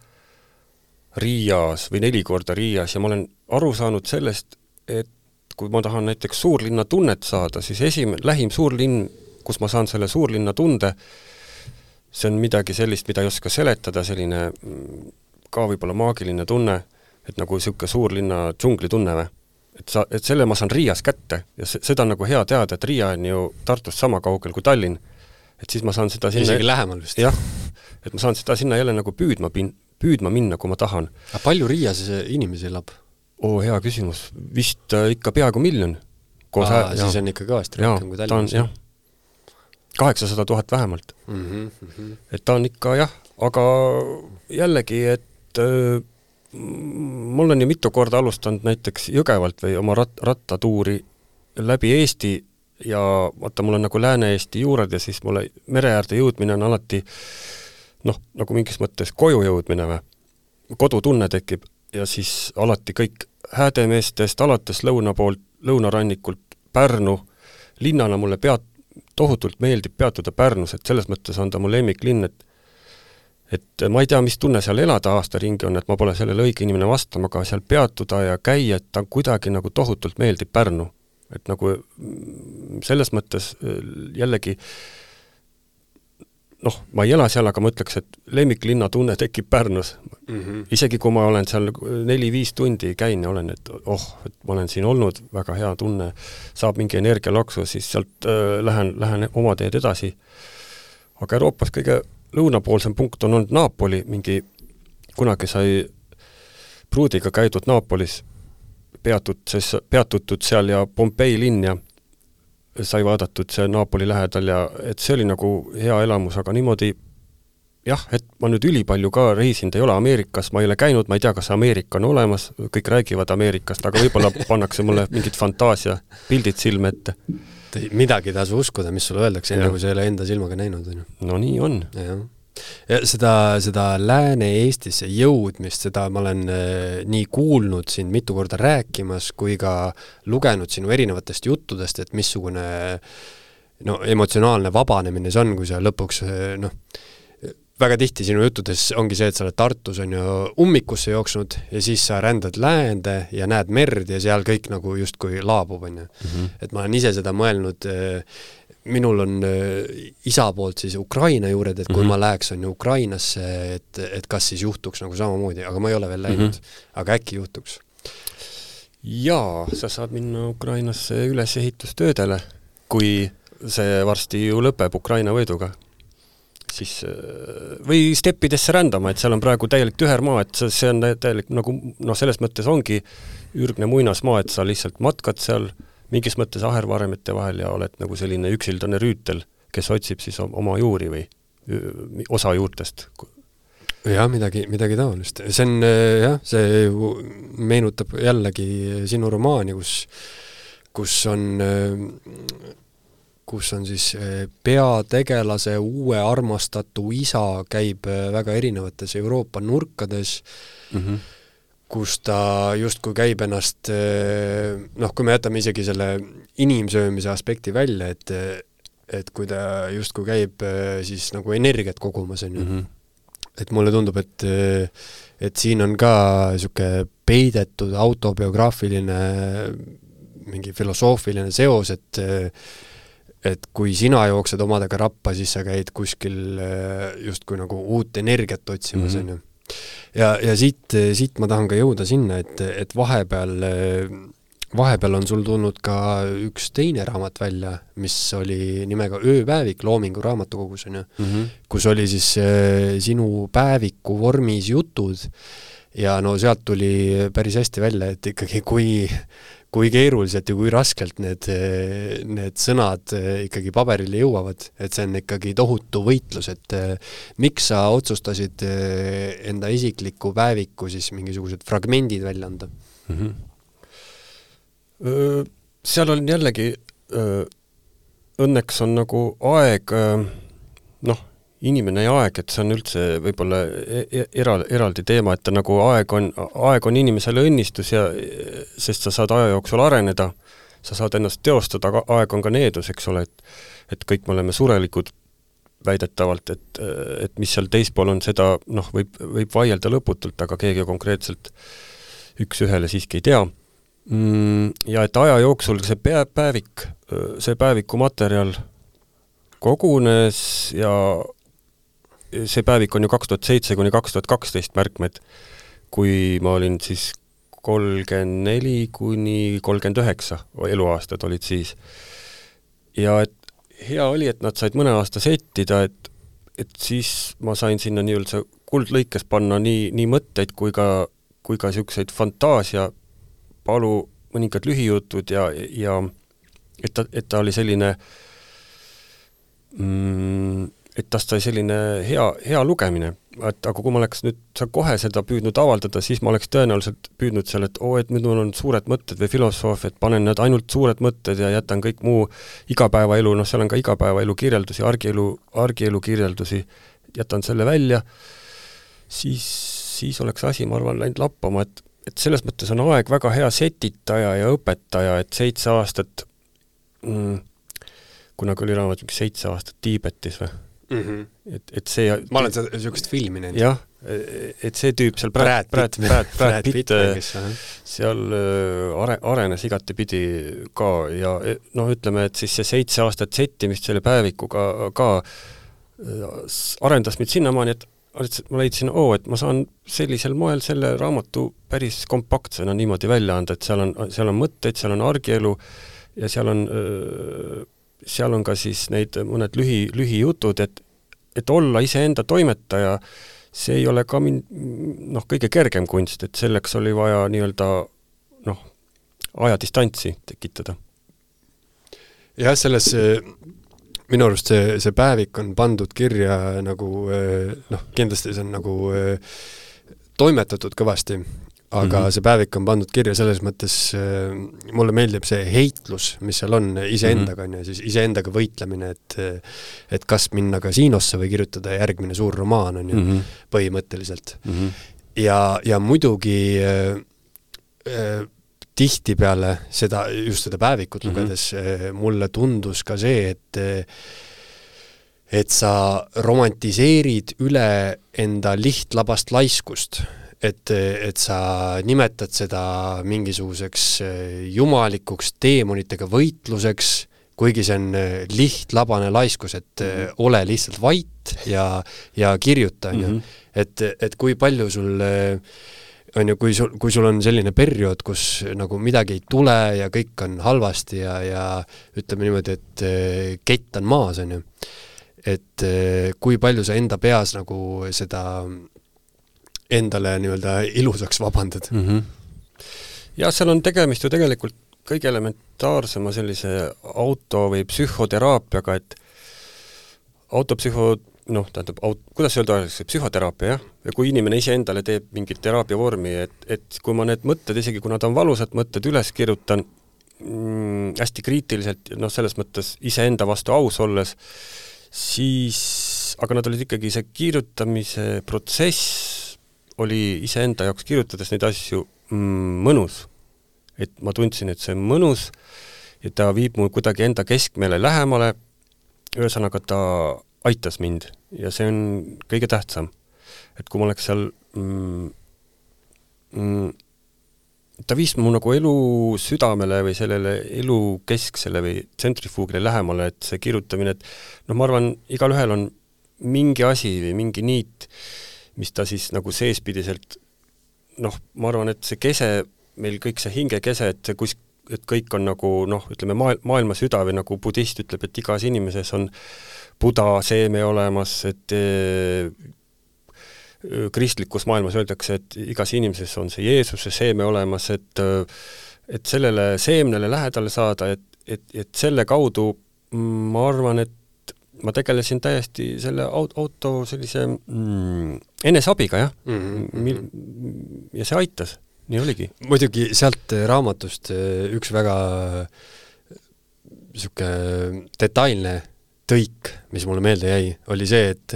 Riias või neli korda Riias ja ma olen aru saanud sellest, et kui ma tahan näiteks suurlinna tunnet saada, siis esim, lähim suurlinn, kus ma saan selle suurlinna tunde, see on midagi sellist, mida ei oska seletada, selline ka võib-olla maagiline tunne, et nagu siuke suurlinna džungli tunne või. Et, sa, et selle ma saan Riias kätte ja se, seda on nagu hea teada, et Riia on ju Tartust sama kaugel kui Tallinn. Et siis ma saan seda sinna... Isegi lähemal vist. Jah, et ma saan seda sinna jälle nagu püüdma, püüdma minna, kui ma tahan. Aga palju Riias inimesi elab? Oo, hea küsimus. Vist äh, ikka peaaegu miljon. Koos Aa, ää... siis on ikka kõvasti rohkem kui Tallinnas. Jah, kaheksasada tuhat vähemalt. Mm-hmm, mm-hmm. Et ta on ikka jah, aga jällegi, et... Äh, mul on ju mitu korda alustanud näiteks Jõgevalt või oma rat, rattatuuri läbi Eesti ja vaata, mul on nagu Lääne-Eesti juured ja siis mulle mereäärde jõudmine on alati noh, nagu mingis mõttes koju jõudmine või kodutunne tekib ja siis alati kõik Häädemeestest alates lõuna poolt, lõunarannikult Pärnu linnana mulle peat, tohutult meeldib peatuda Pärnus, et selles mõttes on ta mu lemmiklinn, et et ma ei tea, mis tunne seal elada aasta ringi on, et ma pole sellele õige inimene vastama, aga seal peatuda ja käia, et ta kuidagi nagu tohutult meeldib Pärnu. Et nagu selles mõttes jällegi noh, ma ei ela seal, aga ma ütleks, et lemmiklinna tunne tekib Pärnus. Mm-hmm. Isegi kui ma olen seal neli-viis tundi käin ja olen, et oh, et ma olen siin olnud, väga hea tunne, saab mingi energialaksu, siis sealt äh, lähen, lähen oma teed edasi. Aga Euroopas kõige lõunapoolsem punkt on olnud Naapoli, mingi kunagi sai pruudiga käidud Naapolis, peatud, peatutud seal ja Pompei linn ja sai vaadatud see Naapoli lähedal ja et see oli nagu hea elamus, aga niimoodi jah, et ma nüüd ülipalju ka reisinud ei ole Ameerikas, ma ei ole käinud, ma ei tea, kas Ameerika on olemas, kõik räägivad Ameerikast, aga võib-olla pannakse mulle mingid fantaasia pildid silme ette. Midagi tasu uskuda, mis sulle öeldakse, enne kui sa ei ole enda silmaga näinud. On. No nii on. Ja. Ja seda, seda Lääne-Eestisse jõudmist, seda ma olen äh, nii kuulnud siin mitu korda rääkimas, kui ka lugenud sinu erinevatest juttudest, et missugune no, emotsionaalne vabanemine see on, kui sa lõpuks äh, noh, väga tihti sinu juttudes ongi see, et sa oled Tartus on ju ummikusse jooksnud ja siis sa rändad läände ja näed merd ja seal kõik nagu justkui laabub on ju. Mm-hmm. Et ma olen ise seda mõelnud, minul on isa poolt siis Ukraina juured, et kui mm-hmm. ma läheks on ju Ukrainasse, et, et kas siis juhtuks nagu samamoodi, aga ma ei ole veel läinud, mm-hmm. aga äkki juhtuks. Jaa, sa saad minna Ukrainasse ülesehitustöödele, kui see varsti ju lõpeb Ukraina võiduga. siis või steppidesse rändama, et seal on praegu täielik tühermaa, et see on täielik nagu, noh, selles mõttes ongi ürgne muinasmaa, et sa lihtsalt matkad seal mingis mõttes ahervaremete vahel ja oled nagu selline üksildane rüütel, kes otsib siis oma juuri või osa juurtest. jah, midagi, midagi taolist. See on, jah, see meenutab jällegi sinu romaani, kus, kus on kus on siis peategelase uue armastatu isa käib väga erinevates Euroopa nurkades, mm-hmm. kus ta justkui käib ennast, noh, kui me jätame isegi selle inimsöömise aspekti välja, et, et kui ta justkui käib siis nagu energiat kogumas, on ju. Mm-hmm. Et mulle tundub, et, et siin on ka niisugune peidetud autobiograafiline mingi filosoofiline seos, et et kui sina jooksed omadega rappa, siis sa käid kuskil justkui nagu uut energiat otsimas, mm-hmm. on ju. Ja, ja siit, siit ma tahan ka jõuda sinna, et, et vahepeal, vahepeal on sul tulnud ka üks teine raamat välja, mis oli nimega Ööpäevik Loomingu raamatukogus, on ju, mm-hmm. kus oli siis sinu päeviku vormis jutud ja no sealt tuli päris hästi välja, et ikkagi kui kui keeruliselt ja kui raskelt need, need sõnad ikkagi paberile jõuavad, et see on ikkagi tohutu võitlus, et miks sa otsustasid enda isikliku päeviku siis mingisugused fragmendid välja anda? Mm-hmm. Seal on jällegi õnneks on nagu aeg, noh, inimene ja aeg, et see on üldse võib-olla eral, eraldi teema, et nagu aeg on, aeg on inimesele õnnistus ja sest sa saad aja jooksul areneda, sa saad ennast teostada, aga aeg on ka needus, eks ole, et, et kõik me oleme surelikud väidetavalt, et, et mis seal teispool on, seda noh, võib, võib vaielda lõputult, aga keegi konkreetselt üks ühele siiski ei tea. Ja et aja jooksul see päevik, see päeviku materjal kogunes ja see päevik on ju kaks tuhat seitse kuni kaks tuhat kaksteist märkmed, kui ma olin siis kolmkümmend neli kuni kolmkümmend üheksa eluaastad olid siis. Ja et hea oli, et nad said mõne aasta settida, et, et siis ma sain sinna nii-öelda kuldlõikes panna nii, nii mõtteid kui ka, kui ka siukseid fantaasia palu mõningad lühijutud ja, ja et ta, et ta oli selline mm, et tast sai selline hea, hea lugemine, et aga kui ma oleks nüüd sa kohe seda püüdnud avaldada, siis ma oleks tõenäoliselt püüdnud seal, et oo, et nüüd mul on suured mõtted või filosoof, et panen need ainult suured mõtted ja jätan kõik muu igapäevaelu, noh, seal on ka igapäevaelu kirjeldusi, argielu, argielu kirjeldusi, jätan selle välja, siis, siis oleks asi, ma arvan, läinud lappama, et, et selles mõttes on aeg väga hea setitaja ja õpetaja, et seitse aastat mm, kunagi oli raamat mingi seitse aastat Tiibetis või? Mm-hmm. Et, et see ma olen seda niisugust filmi näinud. Jah, et see tüüp seal Brad, Brad, Brad, Brad Pitt seal are, arenes igatepidi ka ja noh, ütleme, et siis see seitse aastat settimist selle päevikuga ka arendas mind sinnamaani, et ma leidsin, oo, et ma saan sellisel moel selle raamatu päris kompaktsena niimoodi välja anda, et seal on, seal on mõtteid, seal on argielu ja seal on seal on ka siis neid mõned lühi, lühijutud, et, et olla iseenda toimetaja, see ei ole ka min, noh, kõige kergem kunst, et selleks oli vaja nii-öelda noh, ajadistantsi tekitada. Jah, selles minu arust see, see päevik on pandud kirja nagu noh, kindlasti see on nagu toimetatud kõvasti, aga mm-hmm. see päevik on pandud kirja selles mõttes, mulle meeldib see heitlus, mis seal on iseendaga, mm-hmm. ja siis iseendaga võitlemine, et, et kas minna kasiinosse või kirjutada järgmine suur romaan, on ju, mm-hmm. põhimõtteliselt. Mm-hmm. Ja, ja muidugi äh, äh, tihti peale seda, just seda päevikut mm-hmm. lugedes, äh, mulle tundus ka see, et et sa romantiseerid üle enda lihtlabast laiskust, et, et sa nimetad seda mingisuguseks jumalikuks teemonitega võitluseks, kuigi see on lihtlabane laiskus, et mm-hmm. ole lihtsalt vait ja, ja kirjuta, mm-hmm. et, et kui palju sul on ju, kui sul, kui sul on selline periood, kus nagu midagi ei tule ja kõik on halvasti ja, ja ütleme niimoodi, et kett on maas, on ju. et kui palju sa enda peas nagu seda endale nii-öelda ilusaks vabandad? Mm-hmm. Ja seal on tegemist ju tegelikult kõige elementaarsema sellise auto- või psühhoteraapiaga, et autopsühho, noh, tähendab, aut- kuidas öelda, see psühhoteraapia, jah? Ja kui inimene ise endale teeb mingit teraapia vormi, et, et kui ma need mõtted, isegi kui nad on valusad mõtted üles kirjutan mm, hästi kriitiliselt, noh, selles mõttes ise enda vastu aus olles, siis, aga nad olid ikkagi see kirjutamise protsess oli ise enda jaoks kirjutades neid asju mm, mõnus. Et ma tundsin, et see on mõnus ja ta viib mul kuidagi enda keskmeele lähemale, ühesõnaga ta aitas mind ja see on kõige tähtsam. Et kui ma oleks seal mm, mm, ta viis mu nagu elu südamele või sellele elu kesksele või tsentrifuugile lähemale, et see kirjutamine, et noh, ma arvan, igal ühel on mingi asi või mingi niit, mis ta siis nagu seespidiselt, noh, ma arvan, et see kese, meil kõik see hingekese, et see kus, et kõik on nagu, noh, ütleme maailma süda või nagu budist ütleb, et igas inimeses on Buda seeme olemas, et e, kristlikus maailmas öeldakse, et igas inimeses on see Jeesuse seeme olemas, et, et sellele seemnele lähedale saada, et, et, et selle kaudu ma arvan, et ma tegelesin täiesti selle auto sellise mm, enesabiga, jah. Mm-hmm. Ja see aitas. Nii oligi. Muidugi sealt raamatust üks väga siuke detailne tõik, mis mulle meelde jäi, oli see, et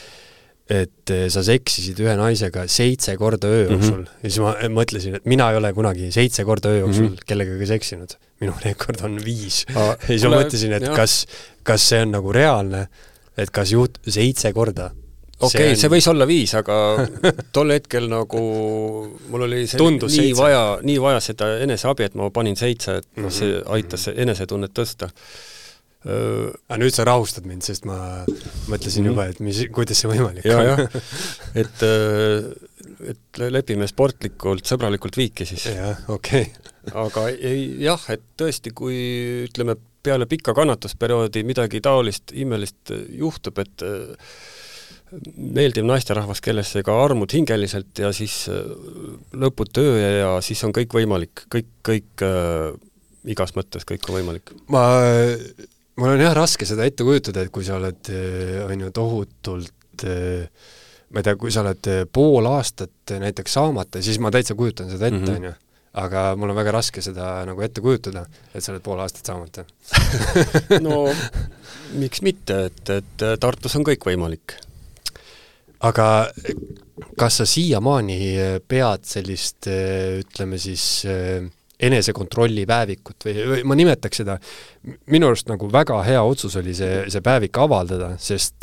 et sa seksisid ühe naisega seitse korda öö jooksul. Mm-hmm. Ja siis ma mõtlesin, et mina ei ole kunagi seitse korda öö jooksul mm-hmm. kellegagi seksinud. Minu rekord on viis. Ah, ja siis ma mõtlesin, et kas, kas see on nagu reaalne, et kas juht seitse korda. Okei, okay, see, on... see võis olla viis, aga tol hetkel nagu mul oli see nii seitse. vaja, nii vaja seda eneseabi, et ma panin seitse, et mm-hmm. see aitas enesetunnet tõsta. Aga nüüd sa rahustad mind, sest ma mõtlesin mm-hmm. juba, et mis, kuidas see võimalik ja, ja. Et, et lepime sportlikult, sõbralikult viiki siis. Ja, okei. Okay. Aga jah, et tõesti, kui ütleme peale pikka kannatusperioodi midagi taolist imelist juhtub, et meeldiv naisterahvas, kellesse ka armud hingeliselt ja siis lõpud töö ja, ja siis on kõik võimalik, kõik, kõik äh, igas mõttes kõik on võimalik. Ma, mul on jah raske seda ette kujutada, et kui sa oled on ju tohutult ma ei tea, kui sa oled pool aastat näiteks saamata, siis ma täitsa kujutan seda ette, mm-hmm. on ju. Aga mul on väga raske seda nagu ette kujutada, et sa oled pool aastat saamata. No, miks mitte, et, et Tartus on kõik võimalik. Aga kas sa siiamaani pead sellist, ütleme siis, enesekontrolli päevikut või, või ma nimetaks seda, minu arust nagu väga hea otsus oli see, see päevik avaldada, sest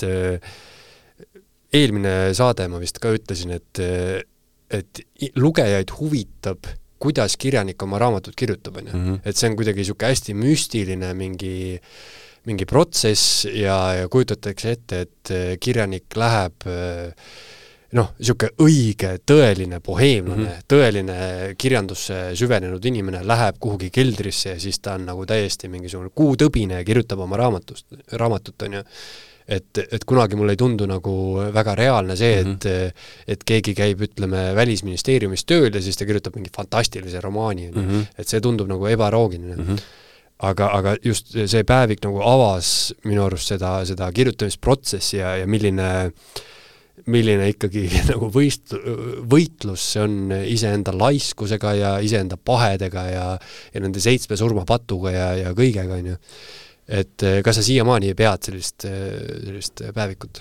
eelmine saade ma vist ka ütlesin, et, et lugejaid huvitab, kuidas kirjanik oma raamatut kirjutab, on ju. Mm-hmm. Et see on kuidagi siuke hästi müstiline mingi mingi protsess ja, ja kujutatakse ette, et kirjanik läheb noh, siuke õige, tõeline boheemlane, mm-hmm. tõeline kirjandusse süvenenud inimene läheb kuhugi keldrisse ja siis ta on nagu täiesti mingisugune kuutõbine ja kirjutab oma raamatust, raamatut, on ju. Et, et kunagi mulle ei tundu nagu väga reaalne see, mm-hmm. et, et keegi käib, ütleme, välisministeeriumis tööl ja siis ta kirjutab mingi fantastilise romaani, mm-hmm. et see tundub nagu ebaroogiline. Mm-hmm. Aga, aga just see päevik nagu avas minu arust seda, seda kirjutamisprotsessi ja, ja milline, milline ikkagi nagu võist, võitlus see on iseenda laiskusega ja iseenda pahedega ja, ja nende seitsme surmapatuga ja, ja kõigega, on ju. Et kas sa siiamaani pead sellist, sellist päevikut?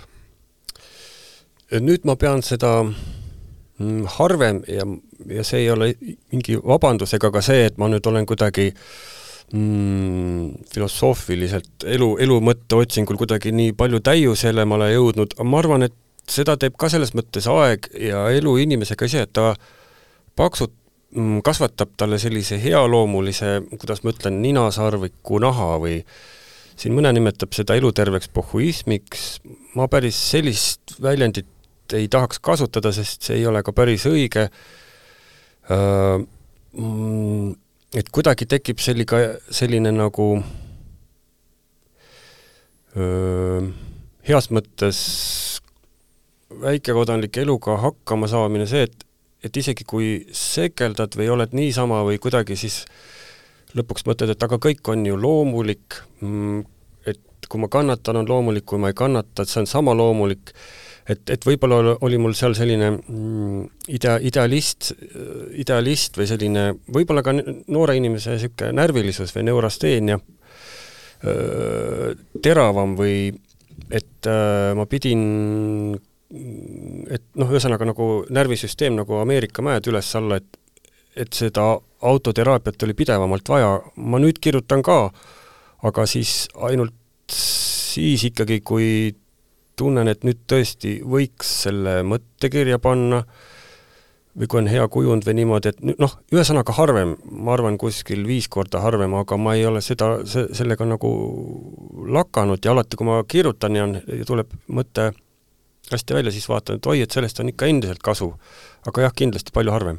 Nüüd ma pean seda harvem ja, ja see ei ole mingi vabandus ega ka see, et ma nüüd olen kuidagi Mm, filosoofiliselt elu, elu mõtte otsingul kuidagi nii palju täiusele ma olen jõudnud, ma arvan, et seda teeb ka selles mõttes aeg ja elu inimesega ise, et ta paksut, mm, kasvatab talle sellise healoomulise, kuidas ma ütlen, ninasarviku naha või siin mõne nimetab seda eluterveks pohhuismiks, ma päris sellist väljendit ei tahaks kasutada, sest see ei ole ka päris õige. Uh, mm, et kuidagi tekib selliga, selline nagu öö, heas mõttes väikekodanlike eluga hakkama saamine see, et, et isegi kui sekeldad või oled niisama või kuidagi, siis lõpuks mõtled, et aga kõik on ju loomulik, et kui ma kannatan, on loomulik, kui ma ei kannata, et see on sama loomulik, et, et võib-olla oli mul seal selline idea, idealist, idealist või selline, võib-olla ka noore inimese siuke närvilisus või neurasteenia teravam või et ma pidin, et noh, ühesõnaga nagu närvisüsteem nagu Ameerika mäed üles alla, et, et seda autoteraapiat oli pidevamalt vaja. Ma nüüd kirjutan ka, aga siis ainult siis ikkagi, kui tunnen, et nüüd tõesti võiks selle mõttekirja panna või kui on hea kujund või niimoodi, et noh, ühesõnaga harvem, ma arvan kuskil viis korda harvem, aga ma ei ole seda, se, sellega nagu lakanud ja alati, kui ma kirjutan ja, on, ja tuleb mõte hästi välja, siis vaatan, et oi, et sellest on ikka endiselt kasu. Aga jah, kindlasti palju harvem.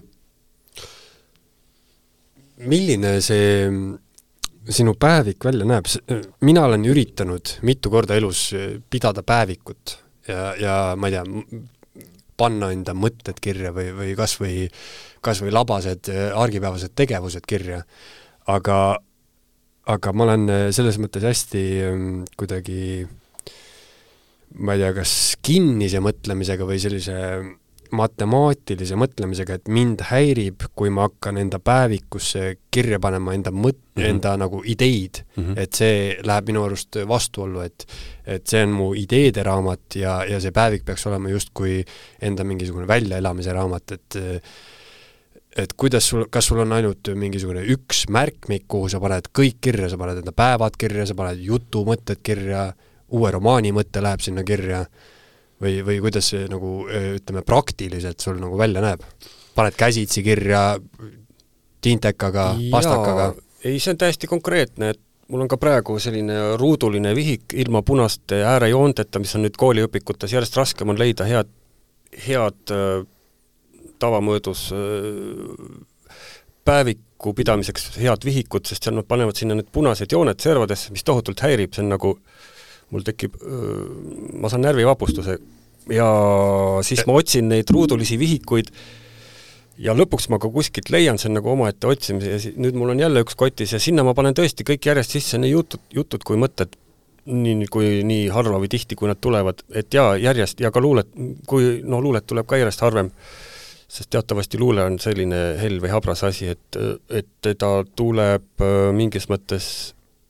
Milline see sinu päevik välja näeb? Mina olen üritanud mitu korda elus pidada päevikut ja, ja ma ei tea, panna enda mõtted kirja või, või kas või, kas või labased argipäevased tegevused kirja. Aga, aga ma olen selles mõttes hästi kuidagi, ma ei tea, kas kinnise mõtlemisega või sellise matemaatilise mõtlemisega, et mind häirib, kui ma hakkan enda päevikusse kirja panema enda mõt-, mm -hmm. enda nagu ideid, mm -hmm. et see läheb minu arust vastuollu, et, et see on mu ideede raamat ja, ja see päevik peaks olema justkui enda mingisugune väljaelamise raamat, et et kuidas sul, kas sul on ainult mingisugune üks märkmik, kuhu sa paned kõik kirja, sa paned enda päevad kirja, sa paned jutumõtted kirja, uue romaani mõte läheb sinna kirja, või, või kuidas see nagu, ütleme, praktiliselt sul nagu välja näeb? Paned käsitsi kirja tintekaga, pastakaga? Ei, see on täiesti konkreetne, et mul on ka praegu selline ruuduline vihik ilma punaste äärejoonteta, mis on nüüd kooliõpikutes, järjest raskem on leida head, head äh, tavamõõdus äh, päeviku pidamiseks head vihikut, sest seal nad panevad sinna need punased jooned servadesse, mis tohutult häirib, see on nagu mul tekib, ma saan närvivapustuse ja siis ma otsin neid ruudulisi vihikuid ja lõpuks ma ka kuskilt leian, see on nagu omaette otsimise ja nüüd mul on jälle üks kotis ja sinna ma panen tõesti kõik järjest sisse nii jutud, jutud kui mõtted, nii, kui, nii harva või tihti, kui nad tulevad, et jaa, järjest ja ka luulet, kui no luulet tuleb ka järjest harvem, sest teatavasti luule on selline hell või habras asi, et, et teda tuleb mingis mõttes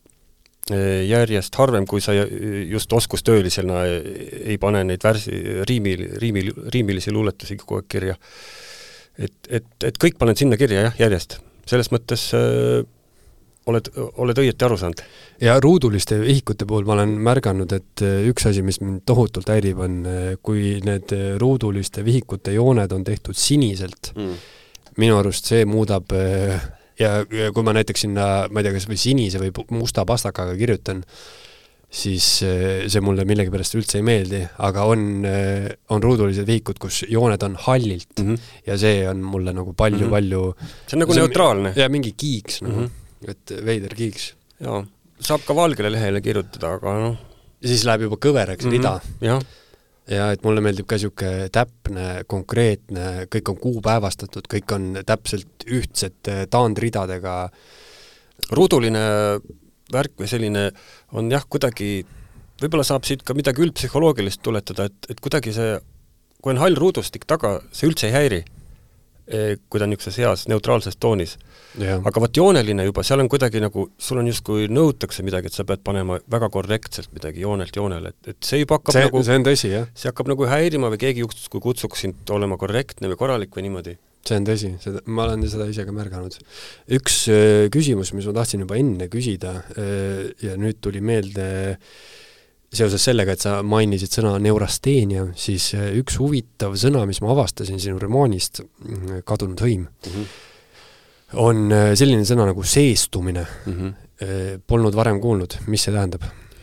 järjest harvem, kui sa just oskustöölisena ei pane neid värsi, riimi, riimi, riimilisi luuletusi kogu aeg kirja. Et, et, et kõik panen sinna kirja, jah, järjest. Selles mõttes äh, oled, oled õieti aru saanud. Ja ruuduliste vihikute puhul ma olen märganud, et üks asi, mis mind tohutult häirib, on, kui need ruuduliste vihikute jooned on tehtud siniselt. Mm. Minu arust see muudab ja kui ma näiteks sinna, ma ei tea, kas või sinise või musta pastakaga kirjutan, siis see mulle millegipärast üldse ei meeldi, aga on, on ruudulised vihikud, kus jooned on hallilt mm -hmm. ja see on mulle nagu palju, mm -hmm. palju... See on nagu see neutraalne. Ja mingi kiiks, nagu, mm -hmm. et veider kiiks. Jaa, saab ka valgele lehele kirjutada, aga noh... Ja siis läheb juba kõveraks mm -hmm. rida. Jah. Ja et mulle meeldib ka siuke täpne, konkreetne, kõik on kuupäevastatud, kõik on täpselt ühtsed taandridadega. Ruuduline värk või selline on jah, kuidagi, võib-olla saab siit ka midagi üldpsühholoogilist tuletada, et, et kuidagi see, kui on hall ruudustik taga, see üldse ei häiri, kui ta on niisuguses heas neutraalses toonis. Ja. Aga vaat jooneline juba, seal on kuidagi nagu, sul on just kui nõutakse midagi, et sa pead panema väga korrektselt midagi joonelt joonele, et, et see juba hakkab see, nagu... See on tõsi, jah. See hakkab nagu häirima või keegi juhtus, kui kutsuks sind olema korrektne või korralik või niimoodi. See on tõsi, seda, ma olen seda ise ka märganud. Üks äh, küsimus, mis ma tahtsin juba enne küsida äh, ja nüüd tuli meelde seoses sellega, et sa mainisid sõna neurasteenia, siis äh, üks huvitav sõna, mis ma avastasin sinu romaanist Kadunud hõim, mm -hmm. on äh, selline sõna nagu seestumine. Mm -hmm. äh, polnud varem kuulnud. Mis see tähendab?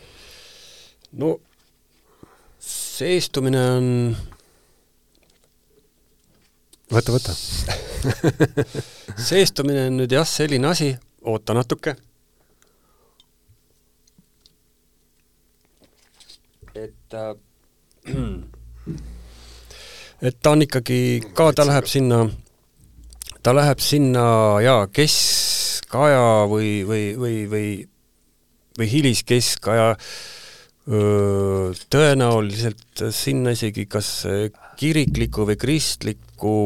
No seestumine on... Võta, võta. Seestumine on nüüd jah selline asi, oota natuke. Et et ta on ikkagi ka, ta läheb sinna, ta läheb sinna jaa, keskaja või, või, või, või, või hiliskeskaja öö, tõenäoliselt sinna isegi kas kirikliku või kristliku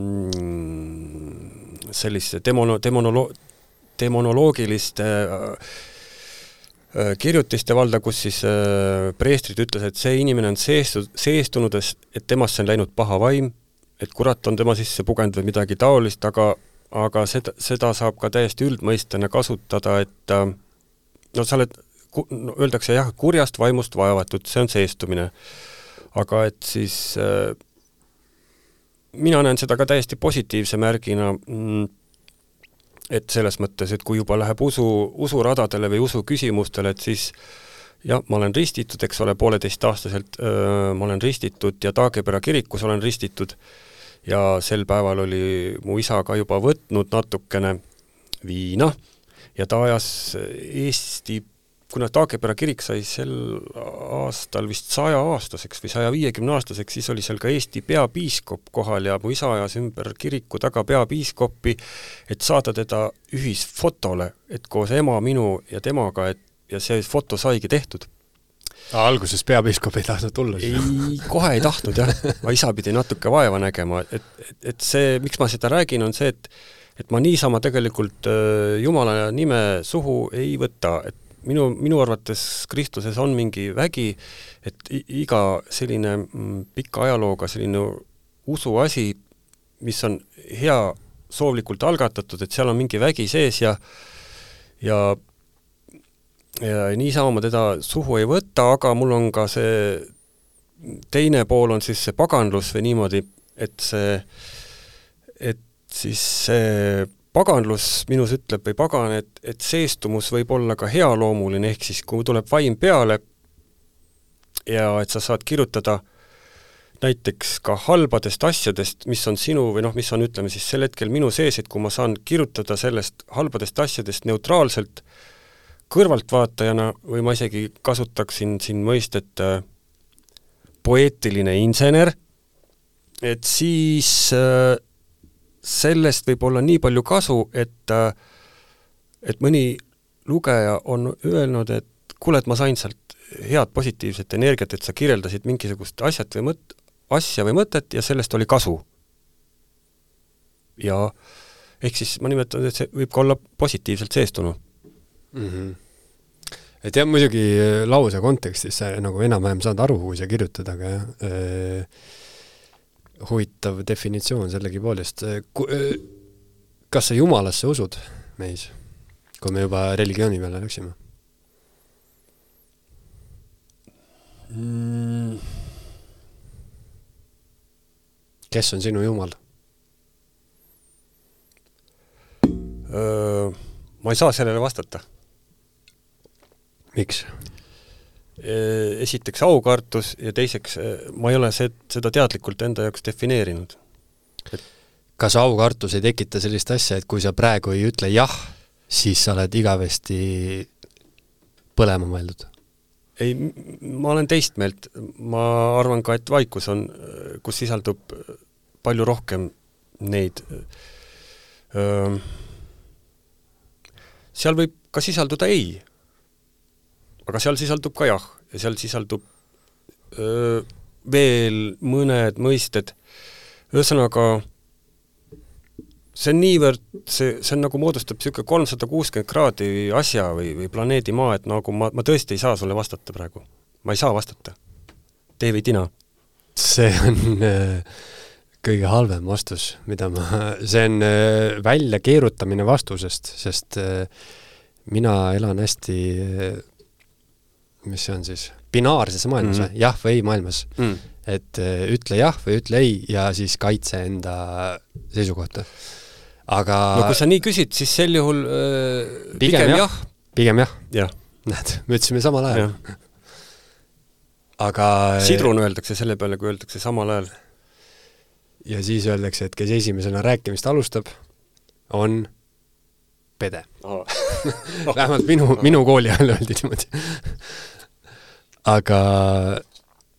mm, selliste demono, demonolo, demonoloogiliste äh, kirjutiste valda, kus siis äh, preestrid ütles, et see inimene on seestud, seestunud, et temasse on läinud paha vaim, et kurat on tema sisse pugenud või midagi taolist, aga, aga seda, seda saab ka täiesti üldmõistena kasutada, et äh, no sa oled, no, öeldakse jah, kurjast vaimust vaevatud, see on seestumine. Aga et siis äh, mina näen seda ka täiesti positiivse märgina, mm, et selles mõttes, et kui juba läheb usu, usuradadele või usu küsimustele, et siis jah, ma olen ristitud, eks ole, pooleteistaastaselt öö, ma olen ristitud ja Taagepera kirikus olen ristitud ja sel päeval oli mu isa ka juba võtnud natukene viina ja ta ajas Eesti, kuna Taagepera kirik sai sel aastal vist saja aastaseks või saja viiekümne aastaseks, siis oli seal ka Eesti peapiiskop kohal ja mu isa ajas ümber kiriku taga peapiiskopi, et saada teda ühisfotole, et koos ema, minu ja temaga, et ja see foto saigi tehtud. Alguses peapiiskop ei tahtnud tulla? Ei, kohe ei tahtnud, jah. Ma isa pidi natuke vaeva nägema, et, et, et see, miks ma seda räägin, on see, et, et ma niisama tegelikult Jumala nime suhu ei võta, et Minu, minu arvates Kristuses on mingi vägi, et iga selline pika ajalooga selline usuasi, mis on hea soovlikult algatatud, et seal on mingi vägi sees ja ja, ja niisama ma teda suhu ei võta, aga mul on ka see teine pool on siis see paganlus või niimoodi, et see et siis see paganlus minus ütleb või pagan, et, et seestumus võib olla ka healoomuline, ehk siis kui tuleb vaim peale ja et sa saad kirjutada näiteks ka halbadest asjadest, mis on sinu või noh, mis on, ütleme siis sel hetkel minu sees, et kui ma saan kirjutada sellest halbadest asjadest neutraalselt kõrvaltvaatajana või ma isegi kasutaksin siin mõistet äh, poeetiline insener, et siis äh, sellest võib olla nii palju kasu, et, et mõni lugeja on öelnud, et kuule, et ma sain sealt head positiivset energiat, et sa kirjeldasid mingisugust asjat või mõt, asja või mõtet ja sellest oli kasu. Ja ehk siis ma nimetan, et see võib ka olla positiivselt seestunu. Mm-hmm. Et jah, muidugi lause kontekstis sa nagu enam-vähem saad aru, kui sa kirjutad, aga jah, äh, huvitav definitsioon sellegi poolest. Kas sa Jumalasse usud meis, kui me juba religiooni peale läksime? Mm. Kes on sinu Jumal? Öö, ma ei saa sellele vastata. Miks? Esiteks aukartus ja teiseks ma ei ole see, seda teadlikult enda jaoks defineerinud. Et kas aukartus ei tekita sellist asja, et kui sa praegu ei ütle jah, siis sa oled igavesti põlema mõeldud? Ei, ma olen teist meelt. Ma arvan ka, et vaikus on, kus sisaldub palju rohkem neid. Seal võib ka sisalduda ei. Aga seal sisaldub ka jah, ja seal sisaldub öö, veel mõned mõisted. Ühesõnaga, see on niivõrd, see, see on nagu moodustab niisugune kolmsada kuuskümmend kraadi asja või, või planeedi maa, et nagu ma, ma tõesti ei saa sulle vastata praegu. Ma ei saa vastata. Tee või tina. See on äh, kõige halvem vastus, mida ma, see on äh, välja keerutamine vastusest, sest äh, mina elan hästi äh, mis see on siis, binaarses maailmas mm. või? Jah või ei maailmas. Mm. Et äh, ütle jah või ütle ei ja siis kaitse enda seisukohta. Aga no kui sa nii küsid, siis sel juhul äh, pigem, pigem jah. Pigem jah. jah. Näed, me ütlesime samal ajal. Aga sidrun öeldakse selle peale, kui öeldakse samal ajal. Ja siis öeldakse, et kes esimesena rääkimist alustab, on pede. Oh. Vähemalt minu, minu kooli ajal öeldi niimoodi. Aga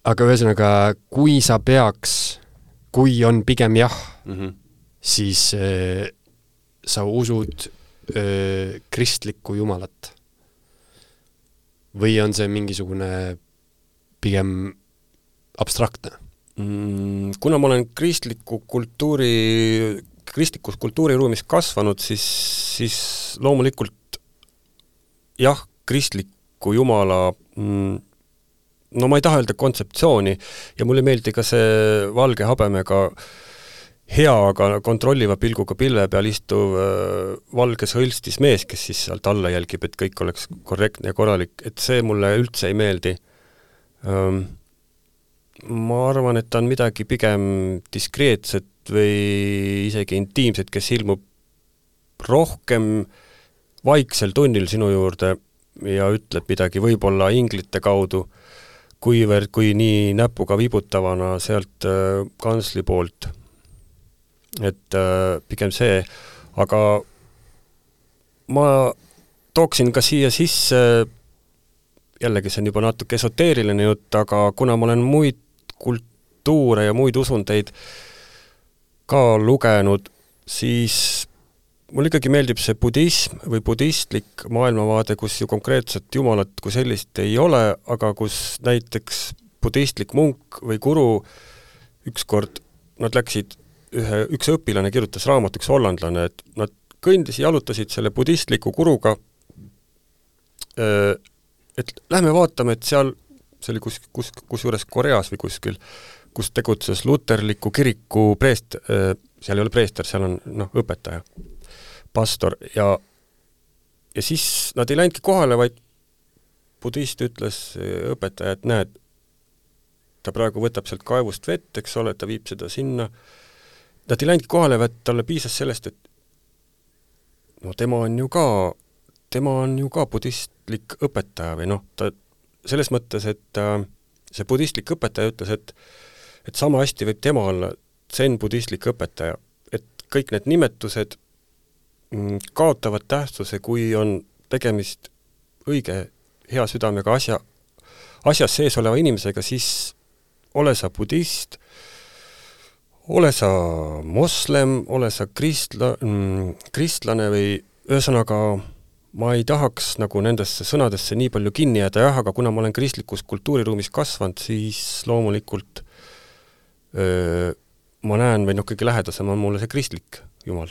aga ühesõnaga, kui sa peaks, kui on pigem jah, mm-hmm. siis äh, sa usud äh, kristlikku jumalat? Või on see mingisugune pigem abstraktne? Mm, kuna ma olen kristliku kultuuri, kristlikus kultuuriruumis kasvanud, siis, siis loomulikult jah, kristliku jumala mm, no ma ei taha öelda kontseptsiooni ja mulle meeldi ka see valge habemega hea, aga kontrolliva pilguga pilve peal istuv äh, valges hõlstis mees, kes siis sealt alla jälgib, et kõik oleks korrektne ja korralik, et see mulle üldse ei meeldi. Ähm, ma arvan, et ta on midagi pigem diskreetset või isegi intiimset, kes ilmub rohkem vaiksel tunnil sinu juurde ja ütleb midagi võib-olla inglite kaudu, kuivõrd kui nii näpuga vibutavana sealt äh, kansli poolt. Et äh, pigem see, aga ma tooksin ka siia sisse, jällegi see on juba natuke esoteeriline jutt, aga kuna ma olen muid kultuure ja muid usundeid ka lugenud, siis mul ikkagi meeldib see budism või budistlik maailmavaade, kus ju konkreetset jumalat kui sellist ei ole, aga kus näiteks budistlik munk või guru ükskord nad läksid ühe, üks õpilane kirjutas raamat, üks hollandlane, et nad kõndis ja jalutasid selle budistliku guruga, et lähme vaatame, et seal, see oli kus, kus, kus juures Koreas või kuskil, kus tegutses luterliku kiriku preest, seal ei ole preester, seal on noh, õpetaja, pastor ja, ja siis nad ei läinudki kohale, vaid budist ütles õpetaja, et näed, ta praegu võtab sealt kaevust vett, eks ole, ta viib seda sinna. Nad ei läinudki kohale, vaid talle piisas sellest, et no tema on ju ka, tema on ju ka budistlik õpetaja või noh, ta selles mõttes, et äh, see budistlik õpetaja ütles, et, et sama hästi võib tema olla zen budistlik õpetaja, et kõik need nimetused mm, kaotavad tähtsuse, kui on tegemist õige hea südamega asja, asjas sees oleva inimesega, siis ole sa budist, ole sa moslem, ole sa kristla, mm, kristlane või ühesõnaga ma ei tahaks nagu nendesse sõnadesse nii palju kinni jääda, jah, aga kuna ma olen kristlikus kultuuriruumis kasvanud, siis loomulikult öö, ma näen, või noh, kõige lähedasem on mulle see kristlik jumal.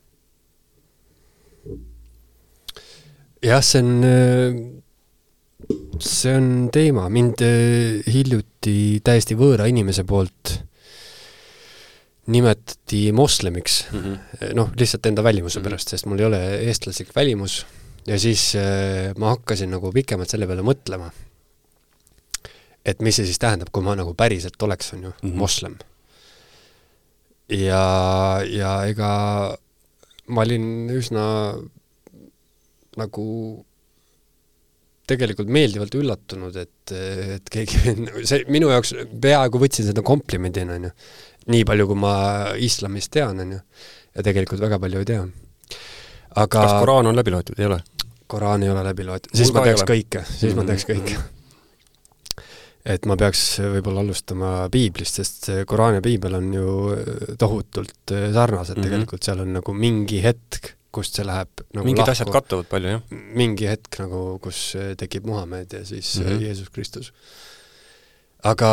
Jah, see on, see on teema. Mind hiljuti täiesti võõra inimese poolt nimetati moslemiks, mm-hmm. noh, lihtsalt enda välimuse mm-hmm. pärast, sest mul ei ole eestlaslik välimus ja siis äh, ma hakkasin nagu pikemalt selle peale mõtlema, et mis see siis tähendab, kui ma nagu päriselt oleks, on ju, mm-hmm. moslem. Ja, ja ega ma olin üsna nagu tegelikult meeldivalt üllatunud, et, et keegi, see minu jaoks peaaegu võtsin seda komplimendina, on ju. Nii palju, kui ma islamist tean, on ju. Ja tegelikult väga palju ei tea. Aga kas Koraan on läbi loetud? Ei ole? Koraan ei ole läbi loetud. Siis ma teaks kõike. Siis mm-hmm. ma teaks kõike. Et ma peaks võib-olla alustama piiblist, sest Koraan ja piibel on ju tohutult sarnased mm-hmm. tegelikult. Seal on nagu mingi hetk, kust see läheb nagu mingid lahku. Asjad kattuvad palju, jah? Mingi hetk, nagu, kus tekib Muhamed ja siis mm-hmm. Jeesus Kristus. Aga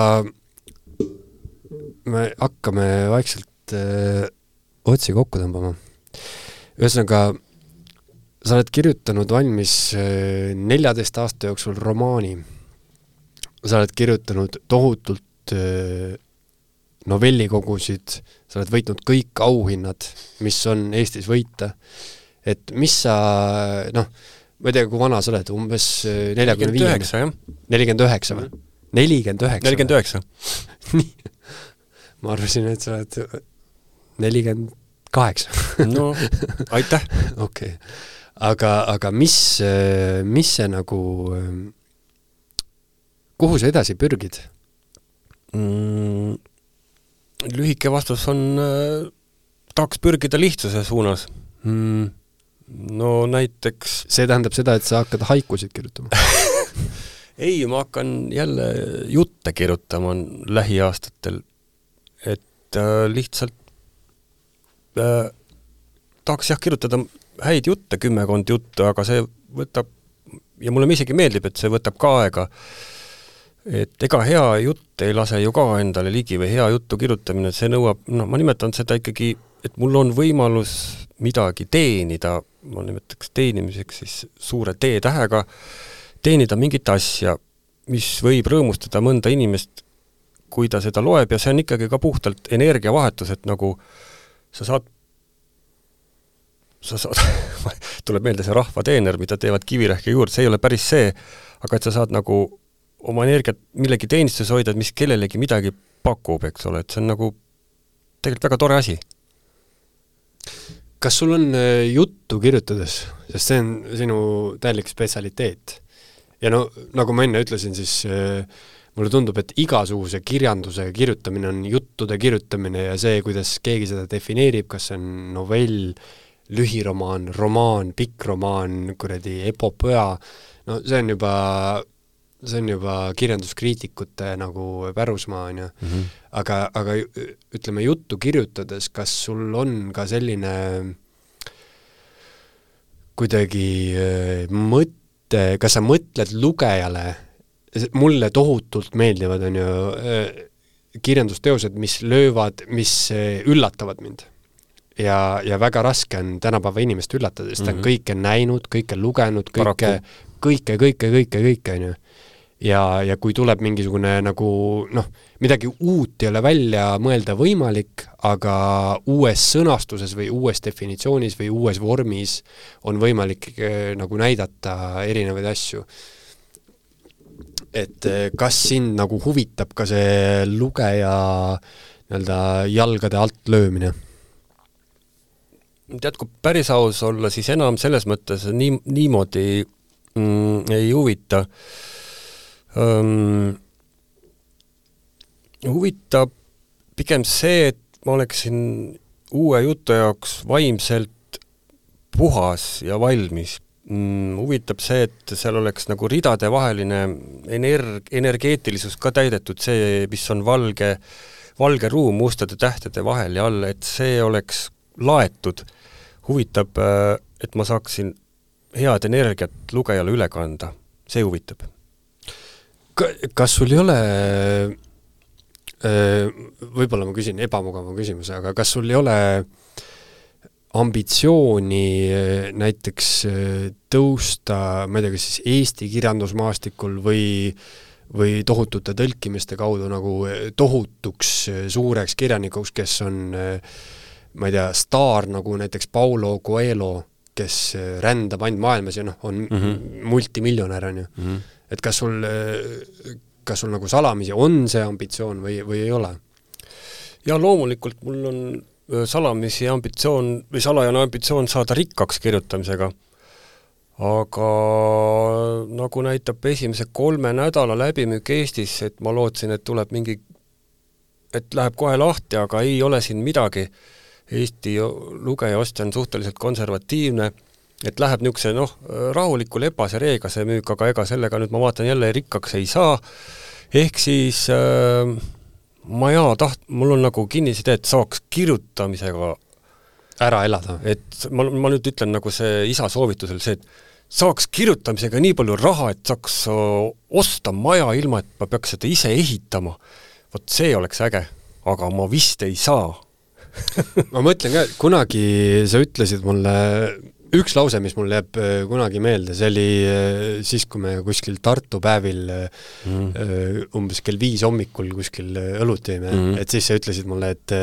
me hakkame vaikselt öö, otsi kokku tõmbama. Ühesõnaga, sa oled kirjutanud valmis öö, neljateist aasta jooksul romaani. Sa oled kirjutanud tohutult öö, novellikogusid, sa oled võitnud kõik auhinnad, mis on Eestis võita. Et mis sa, noh, ma ei tea, kui vana sa oled, umbes nelikümmend viis. nelikümmend üheksa või? nelikümmend üheksa. nelikümmend üheksa. Nii. Ma arvasin, et sa oled nelikümmend kaheksa. No, aitäh. Okei. Okay. Aga, aga mis, mis see nagu, kuhu sa edasi pürgid? Mm, lühike vastus on, äh, tahaks pürgida lihtsuse suunas. Mm, no näiteks... See tähendab seda, et sa hakkad haikusid kirjutama. ei, ma hakkan jälle jutte kirjutama lähiaastatel, et äh, lihtsalt äh, tahaks jah kirjutada häid jutte, kümmekond juttu, aga see võtab, ja mulle isegi meeldib, et see võtab ka aega, et ega hea jutt ei lase ju ka endale ligi või hea juttu kirjutamine, see nõuab, no ma nimetan seda ikkagi, et mul on võimalus midagi teenida, ma nimetaks teenimiseks siis suure T-tähega, teenida mingit asja, mis võib rõõmustada mõnda inimest, kui ta seda loeb, ja see on ikkagi ka puhtalt energiavahetus, et nagu sa saad sa saad, tuleb meelde see rahvateener, mida teevad Kivirähki juurde, see ei ole päris see, aga et sa saad nagu oma energiat millegi teenistus hoida, mis kellelegi midagi pakub, eks ole, et see on nagu tegelikult väga tore asi. Kas sul on juttu kirjutades, sest see on sinu täielik spetsialiteet? Ja no, nagu ma enne ütlesin, siis mulle tundub, et igasuguse kirjanduse kirjutamine on juttude kirjutamine ja see, kuidas keegi seda defineerib, kas see on novell, lühiromaan, romaan, pikk romaan, kuradi epopöa, no see on juba, see on juba kirjanduskriitikute nagu pärusmaa, on ju. Mm-hmm. Aga, aga ütleme juttu kirjutades, kas sul on ka selline kuidagi mõtte, kas sa mõtled lugejale, mulle tohutult meeldivad on ju kirjandusteosed, mis löövad, mis üllatavad mind. Ja, ja väga raske on tänapäeva inimest üllatada, sest ta on mm-hmm. kõike näinud, kõike lugenud, kõike, kõike, kõike, kõike, kõike, on ju. Ja, ja kui tuleb mingisugune nagu, noh, midagi uut ei ole välja mõelda võimalik, aga uues sõnastuses või uues definitsioonis või uues vormis on võimalik nagu näidata erinevaid asju. Et kas sind nagu huvitab ka see lugeja nii-öelda jalgade alt löömine? Tead, kui päris aus olla, siis enam selles mõttes nii, niimoodi mm, ei huvita. Um, huvitab pigem see, et ma oleksin uue jutu jaoks vaimselt puhas ja valmis. Mm, huvitab see, et seal oleks nagu ridade vaheline energ- energeetilisus ka täidetud, see, mis on valge, valge ruum mustade tähtede vahel ja all, et see oleks laetud. Huvitab, et ma saaksin head energiat lugejale üle kanda. See huvitab. Kas sul ei ole, võib-olla ma küsin ebamugava küsimuse, aga kas sul ei ole ambitsiooni näiteks tõusta, ma ei tea, kas siis Eesti kirjandusmaastikul või, või tohutute tõlkimiste kaudu nagu tohutuks suureks kirjanikuks, kes on ma ei tea, staar nagu näiteks Paulo Coelho, kes rändab ainult maailmas ja noh, on mm-hmm. multimiljonär, on ju. Mm-hmm. Et kas sul, kas sul nagu salamisi on see ambitsioon või, või ei ole? Ja loomulikult mul on salamisi ambitsioon või salajane ambitsioon saada rikkaks kirjutamisega. Aga nagu näitab esimese kolme nädala läbimüük Eestis, et ma lootsin, et tuleb mingi, et läheb kohe lahti, aga ei ole siin midagi. Eesti lugeja ostja on suhteliselt konservatiivne, et läheb niisuguse noh, rahuliku lepase reega see müük, aga ega sellega nüüd ma vaatan jälle rikkaks ei saa. Ehk siis äh, ma jaa taht, mul on nagu kinnis idee, et saaks kirjutamisega ära elada. Et ma, ma nüüd ütlen nagu see isa soovitusel see, et saaks kirjutamisega nii palju raha, et saaks osta maja ilma, et ma peaks seda ise ehitama. Vot see oleks äge, aga ma vist ei saa. Ma mõtlen ka, kunagi sa ütlesid mulle üks lause, mis mul jääb kunagi meelde, see oli siis, kui me kuskil Tartu päevil mm. umbes kell viis hommikul kuskil õlut jõime, mm. et siis sa ütlesid mulle, et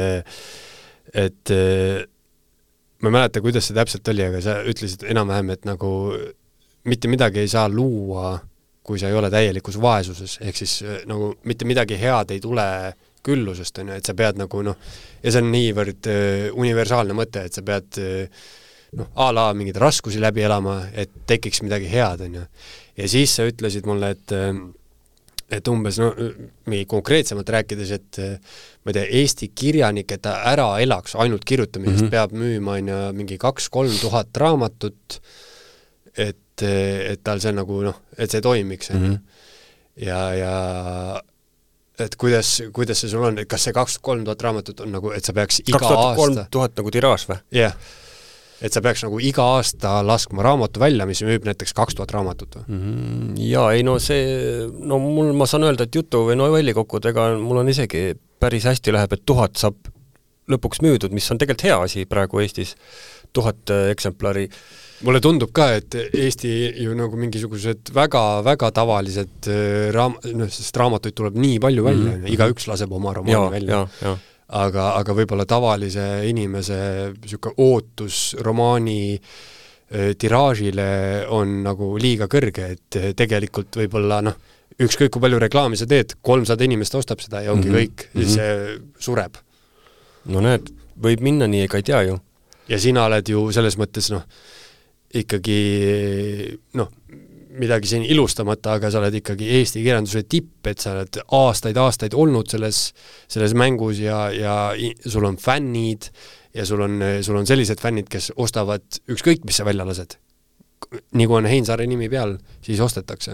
et ma ei mäleta, kuidas see täpselt oli, aga sa ütlesid enam-vähem, et nagu mitte midagi ei saa luua, kui sa ei ole täielikus vaesuses, ehk siis nagu mitte midagi head ei tule küllusest, on ju, et sa pead nagu noh, ja see on niivõrd äh, universaalne mõte, et sa pead äh, noh, a la mingid raskusi läbi elama, et tekiks midagi head, on ju. Ja siis sa ütlesid mulle, et äh, et umbes, no mingi konkreetsemalt rääkides, et ma ei tea, Eesti kirjanik, et ta ära elaks ainult kirjutamisest, mm-hmm. peab müüma on ju mingi kaks-kolm tuhat raamatut, et, et tal see nagu noh, et see toimiks, on ju. Mm-hmm. ja, ja et kuidas, kuidas see sul on, kas see kakskümmend kolm tuhat raamatut on nagu, et sa peaks iga kakskümmend kolm aasta... tuhat nagu tiraaž või? Jah, yeah. Et sa peaks nagu iga aasta laskma raamatu välja, mis müüb näiteks kaks tuhat raamatut või? Mm-hmm. Jaa, ei no see, no mul ma saan öelda, et jutu või novellikokkudega mul on isegi päris hästi läheb, et tuhat saab lõpuks müüdud, mis on tegelikult hea asi praegu Eestis, tuhat eksemplari. Mulle tundub ka, et Eesti ju nagu mingisugused väga, väga tavalised raam-, noh, sest raamatuid tuleb nii palju välja, mm-hmm. iga üks laseb oma romaani ja, välja. Ja, ja. Aga, aga võib-olla tavalise inimese siuke ootus romaani tiraažile on nagu liiga kõrge, et tegelikult võib-olla noh, ükskõik kui palju reklaami sa teed, kolmsada inimest ostab seda ja ongi mm-hmm. kõik, siis see sureb. No näed, võib minna nii, ega ei tea ju. Ja sina oled ju selles mõttes noh, ikkagi noh, midagi siin ilustamata, aga sa oled ikkagi Eesti kirjanduse tipp, et sa oled aastaid, aastaid olnud selles, selles mängus ja, ja sul on fännid ja sul on, sul on sellised fännid, kes ostavad ükskõik, mis sa välja lased. Nii kui on Heinsaare nimi peal, siis ostetakse.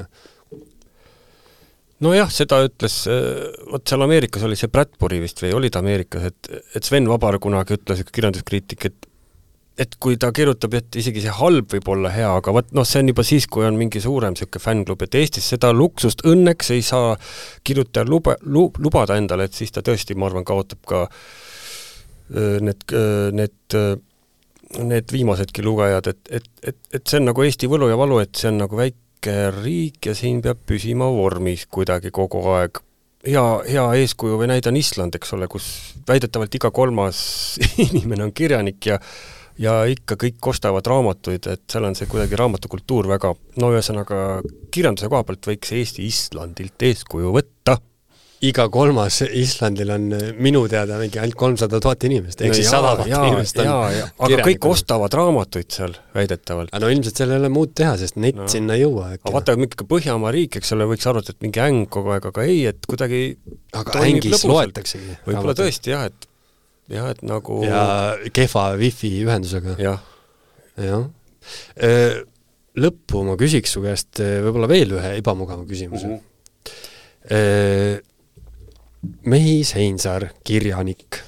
No jah, seda ütles, võt seal Ameerikas oli see Bradbury vist või olid Ameerikas, et, et Sven Vabar kunagi ütles kirjanduskriitik, et et kui ta kirjutab, et isegi see halb võib olla hea, aga võt, noh, see on juba siis, kui on mingi suurem selline fännklub, et Eestis seda luksust õnneks ei saa kirjutaja luba, lubada endale, et siis ta tõesti, ma arvan, kaotab ka need, need, need viimasedki lugejad, et, et, et, et see on nagu Eesti võlu ja valu, et see on nagu väike riik ja siin peab püsima vormis kuidagi kogu aeg. Hea, hea eeskuju või näide on Island, eks ole, kus väidetavalt iga kolmas inimene on kirjanik ja ja ikka kõik ostavad raamatuid, et seal on see kuidagi raamatukultuur väga, no ühesõnaga kirjanduse koha pealt võiks Eesti Islandilt eeskuju võtta. Iga kolmas Islandil on minu teada mingi ainult kolmsada tuhat inimest, ehk no siis sada tuhat inimest on. Ja, ja. Aga kõik ostavad raamatuid seal väidetavalt. No ilmselt seal ei ole muud teha, sest net no. sinna ei jõua. Aga vaata, mingi Põhjamaa riik, eks ole, võiks arvata, et mingi äng kogu aeg, aga ei, et kuidagi aga ängis loetaksegi. Võib-olla tõesti jah, et jah, et nagu... Ja kehva wifi ühendusega. Jah. Ja. Lõppu ma küsiks su käest võib-olla veel ühe ebamugava küsimuse. Mm-hmm. Mehis Heinsaar, kirjanik.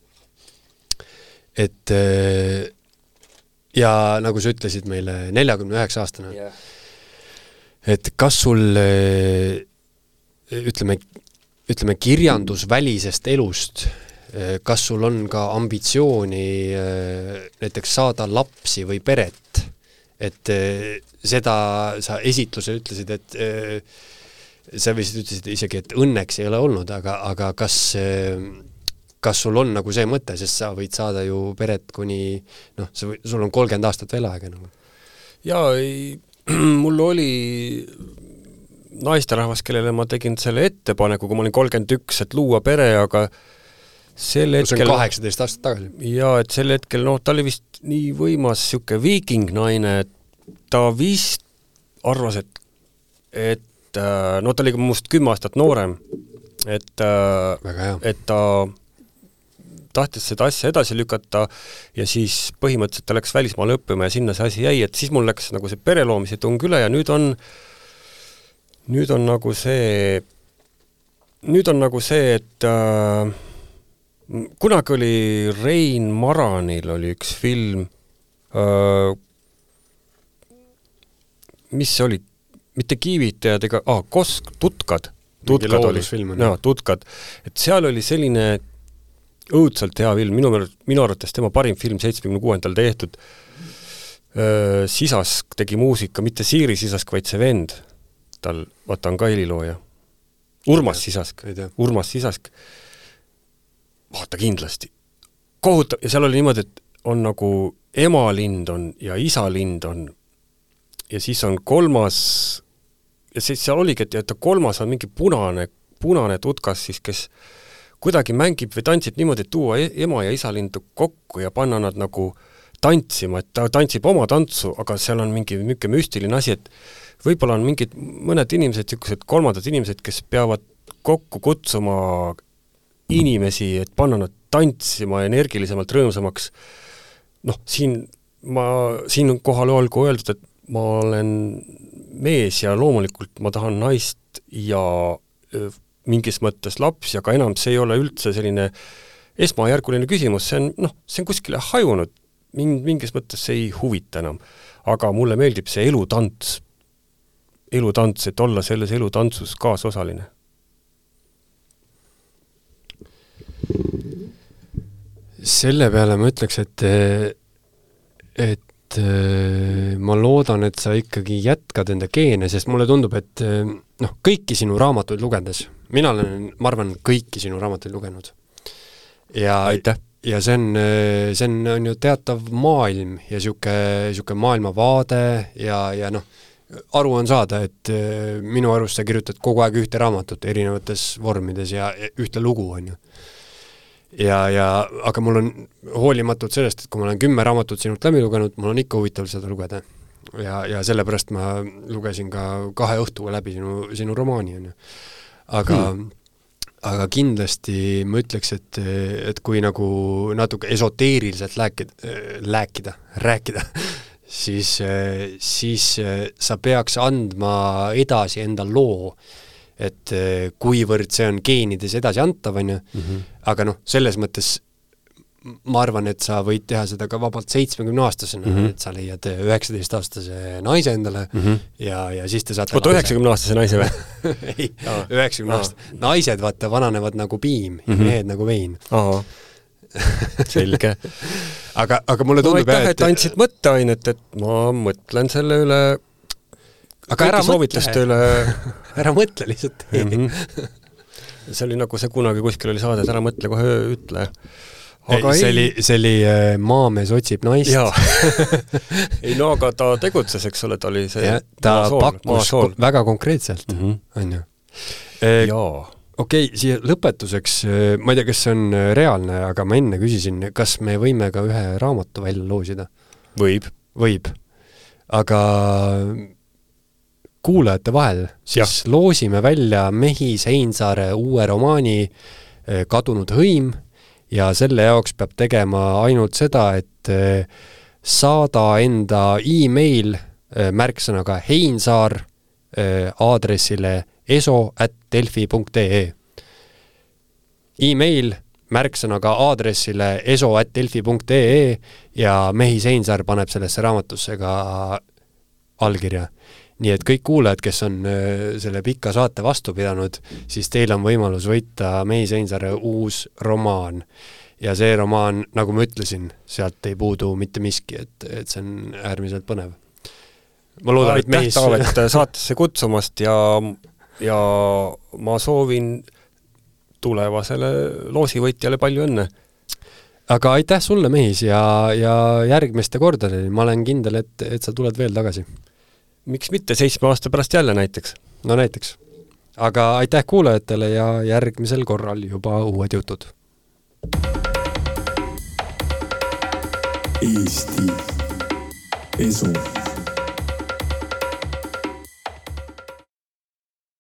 Et ja nagu sa ütlesid meile neljakümne üheksa aastane, yeah. Et kas sul ütleme, ütleme kirjandusvälisest elust kas sul on ka ambitsiooni näiteks saada lapsi või peret, et seda sa esitlusel ütlesid, et sa vist ütlesid isegi, et õnneks ei ole olnud, aga, aga kas, kas sul on nagu see mõte, sest sa võid saada ju peret kuni, noh, sul on kolmkümmend aastat veel aega nagu. Jaa, mul oli naisterahvas, kellele ma tegin selle ettepaneku, kui ma olin kolmkümmend üks, et luua pere, aga sel hetkel... See on kaheksateist aastat tagasi. Jaa, et sel hetkel, noh, ta oli vist nii võimas siuke viikingnaine, et ta vist arvas, et, et no ta oli must kümme aastat noorem, et, et ta tahtis seda asja edasi lükata ja siis põhimõtteliselt ta läks välismaale õppima ja sinna see asi jäi, et siis mul läks nagu see pereloomise tung üle ja nüüd on nüüd on nagu see nüüd on nagu see, et äh, kunagi oli Rein Maranil oli üks film, äh, mis oli, mitte Kiivitajad ega, ah, Kosk, Tutkad, Tutkad oli, no, Tutkad, et seal oli selline õudselt hea film, minu, minu arvates tema parim film seitsmekümne kuuendal tehtud, äh, Sisask tegi muusika, mitte Siiri Sisask, vaid see vend, tal, vaata on ka helilooja, Urmas Sisask, Urmas Sisask, vaata kindlasti. Kohuta, ja seal oli niimoodi, et on nagu emalind on ja isalind on ja siis on kolmas ja siis seal oligi, et ta kolmas on mingi punane, punane tutkas siis, kes kuidagi mängib või tantsib niimoodi, et tuua ema ja isalindu kokku ja panna nad nagu tantsima, et ta tantsib oma tantsu, aga seal on mingi mingi müstiline asi, et võib-olla on mingid mõned inimesed, sellised kolmandad inimesed, kes peavad kokku kutsuma inimesi, et panna nad tantsima energilisemalt, rõõmsamaks. Noh, siin, ma, siin kohal olgu öeldud, et ma olen mees ja loomulikult ma tahan naist ja mingis mõttes laps ja ka enam see ei ole üldse selline esmajärguline küsimus, see on, noh, see on kuskile hajunud, mingis mõttes see ei huvita enam. Aga mulle meeldib see elutants, elutants, et olla selles elutantsus kaasosaline. Selle peale ma ütleks, et et ma loodan, et sa ikkagi jätkad enda geene, sest mulle tundub, et noh, kõiki sinu raamatuid lugedes, mina olen, ma arvan, kõiki sinu raamatuid lugenud. Ja, Aitäh. ja see on, see on, on ju teatav maailm ja siuke, siuke maailmavaade ja, ja noh, aru on saada, et minu arust sa kirjutad kogu aeg ühte raamatut erinevates vormides ja ühte lugu on ju. Ja, ja, aga mul on hoolimatult sellest, et kui ma olen kümme raamatut sinult läbi lugenud, mul on ikka huvitav seda lugeda. Ja, ja sellepärast ma lugesin ka kahe õhtuga läbi sinu, sinu romaani. On ju. Aga, hmm. aga kindlasti ma ütleks, et, et kui nagu natuke esoteeriliselt lääkida, lääkida, rääkida, siis, siis sa peaks andma edasi enda loo, et kuivõrd see on geenides edasi antav, on ju, mm-hmm. aga noh, selles mõttes ma arvan, et sa võid teha seda ka vabalt seitsmekümne aastasena, mm-hmm. et sa leiad üheksateist aastase naise endale mm-hmm. ja, ja siis te saate Oota, üheksakümne aastase naise või? Ei, üheksakümne aastase. Naised, vaata, vananevad nagu piim mm-hmm. ja mehed nagu vein. Aha. Selge. aga, aga mulle tundub... Ma aitäh, et andsid mõtteainet, et ma mõtlen selle üle aga ära mõtle, üle... ära mõtle lihtsalt mm-hmm. see oli nagu see kunagi kuskil oli saade, et ära mõtle, kohe ütle. Aga ei, see, ei... Oli, see oli maamees otsib naist. ei no, aga ta tegutses, eks ole, ta oli see ja, ta maasool, pakkus maasool. Väga konkreetselt mm-hmm. on ju. E, okei, okay, siia lõpetuseks, ma ei tea, kas see on reaalne, aga ma enne küsisin, kas me võime ka ühe raamatu välja loosida? Võib. Võib. Aga kuulajate vahel, siis ja. Loosime välja Mehis Heinsaare uue romaani Kadunud hõim ja selle jaoks peab tegema ainult seda, et saada enda e-mail märksõnaga Heinsaar aadressile eso at delfi punkt ee. E-mail märksõnaga aadressile eso at delfi punkt ee ja Mehis Heinsaar paneb sellesse raamatusse ka allkirja. Nii et kõik kuulajad, kes on selle pika saate vastu pidanud, siis teil on võimalus võita Mehis Heinsaare uus romaan. Ja see romaan, nagu ma ütlesin, sealt ei puudu mitte miski, et, et see on äärmiselt põnev. Ma loodan, et Mehis... Taavet saatesse kutsumast ja, ja ma soovin tulevasele loosivõitjale palju õnne. Aga aitäh sulle, Mehis, ja, ja järgmiste kordadeni. Ma olen kindel, et, et sa tuled veel tagasi. Miks mitte seitsme aasta pärast jälle näiteks? No näiteks. Aga aitäh kuulajatele ja järgmisel korral juba uued jutud. Eesti Esu.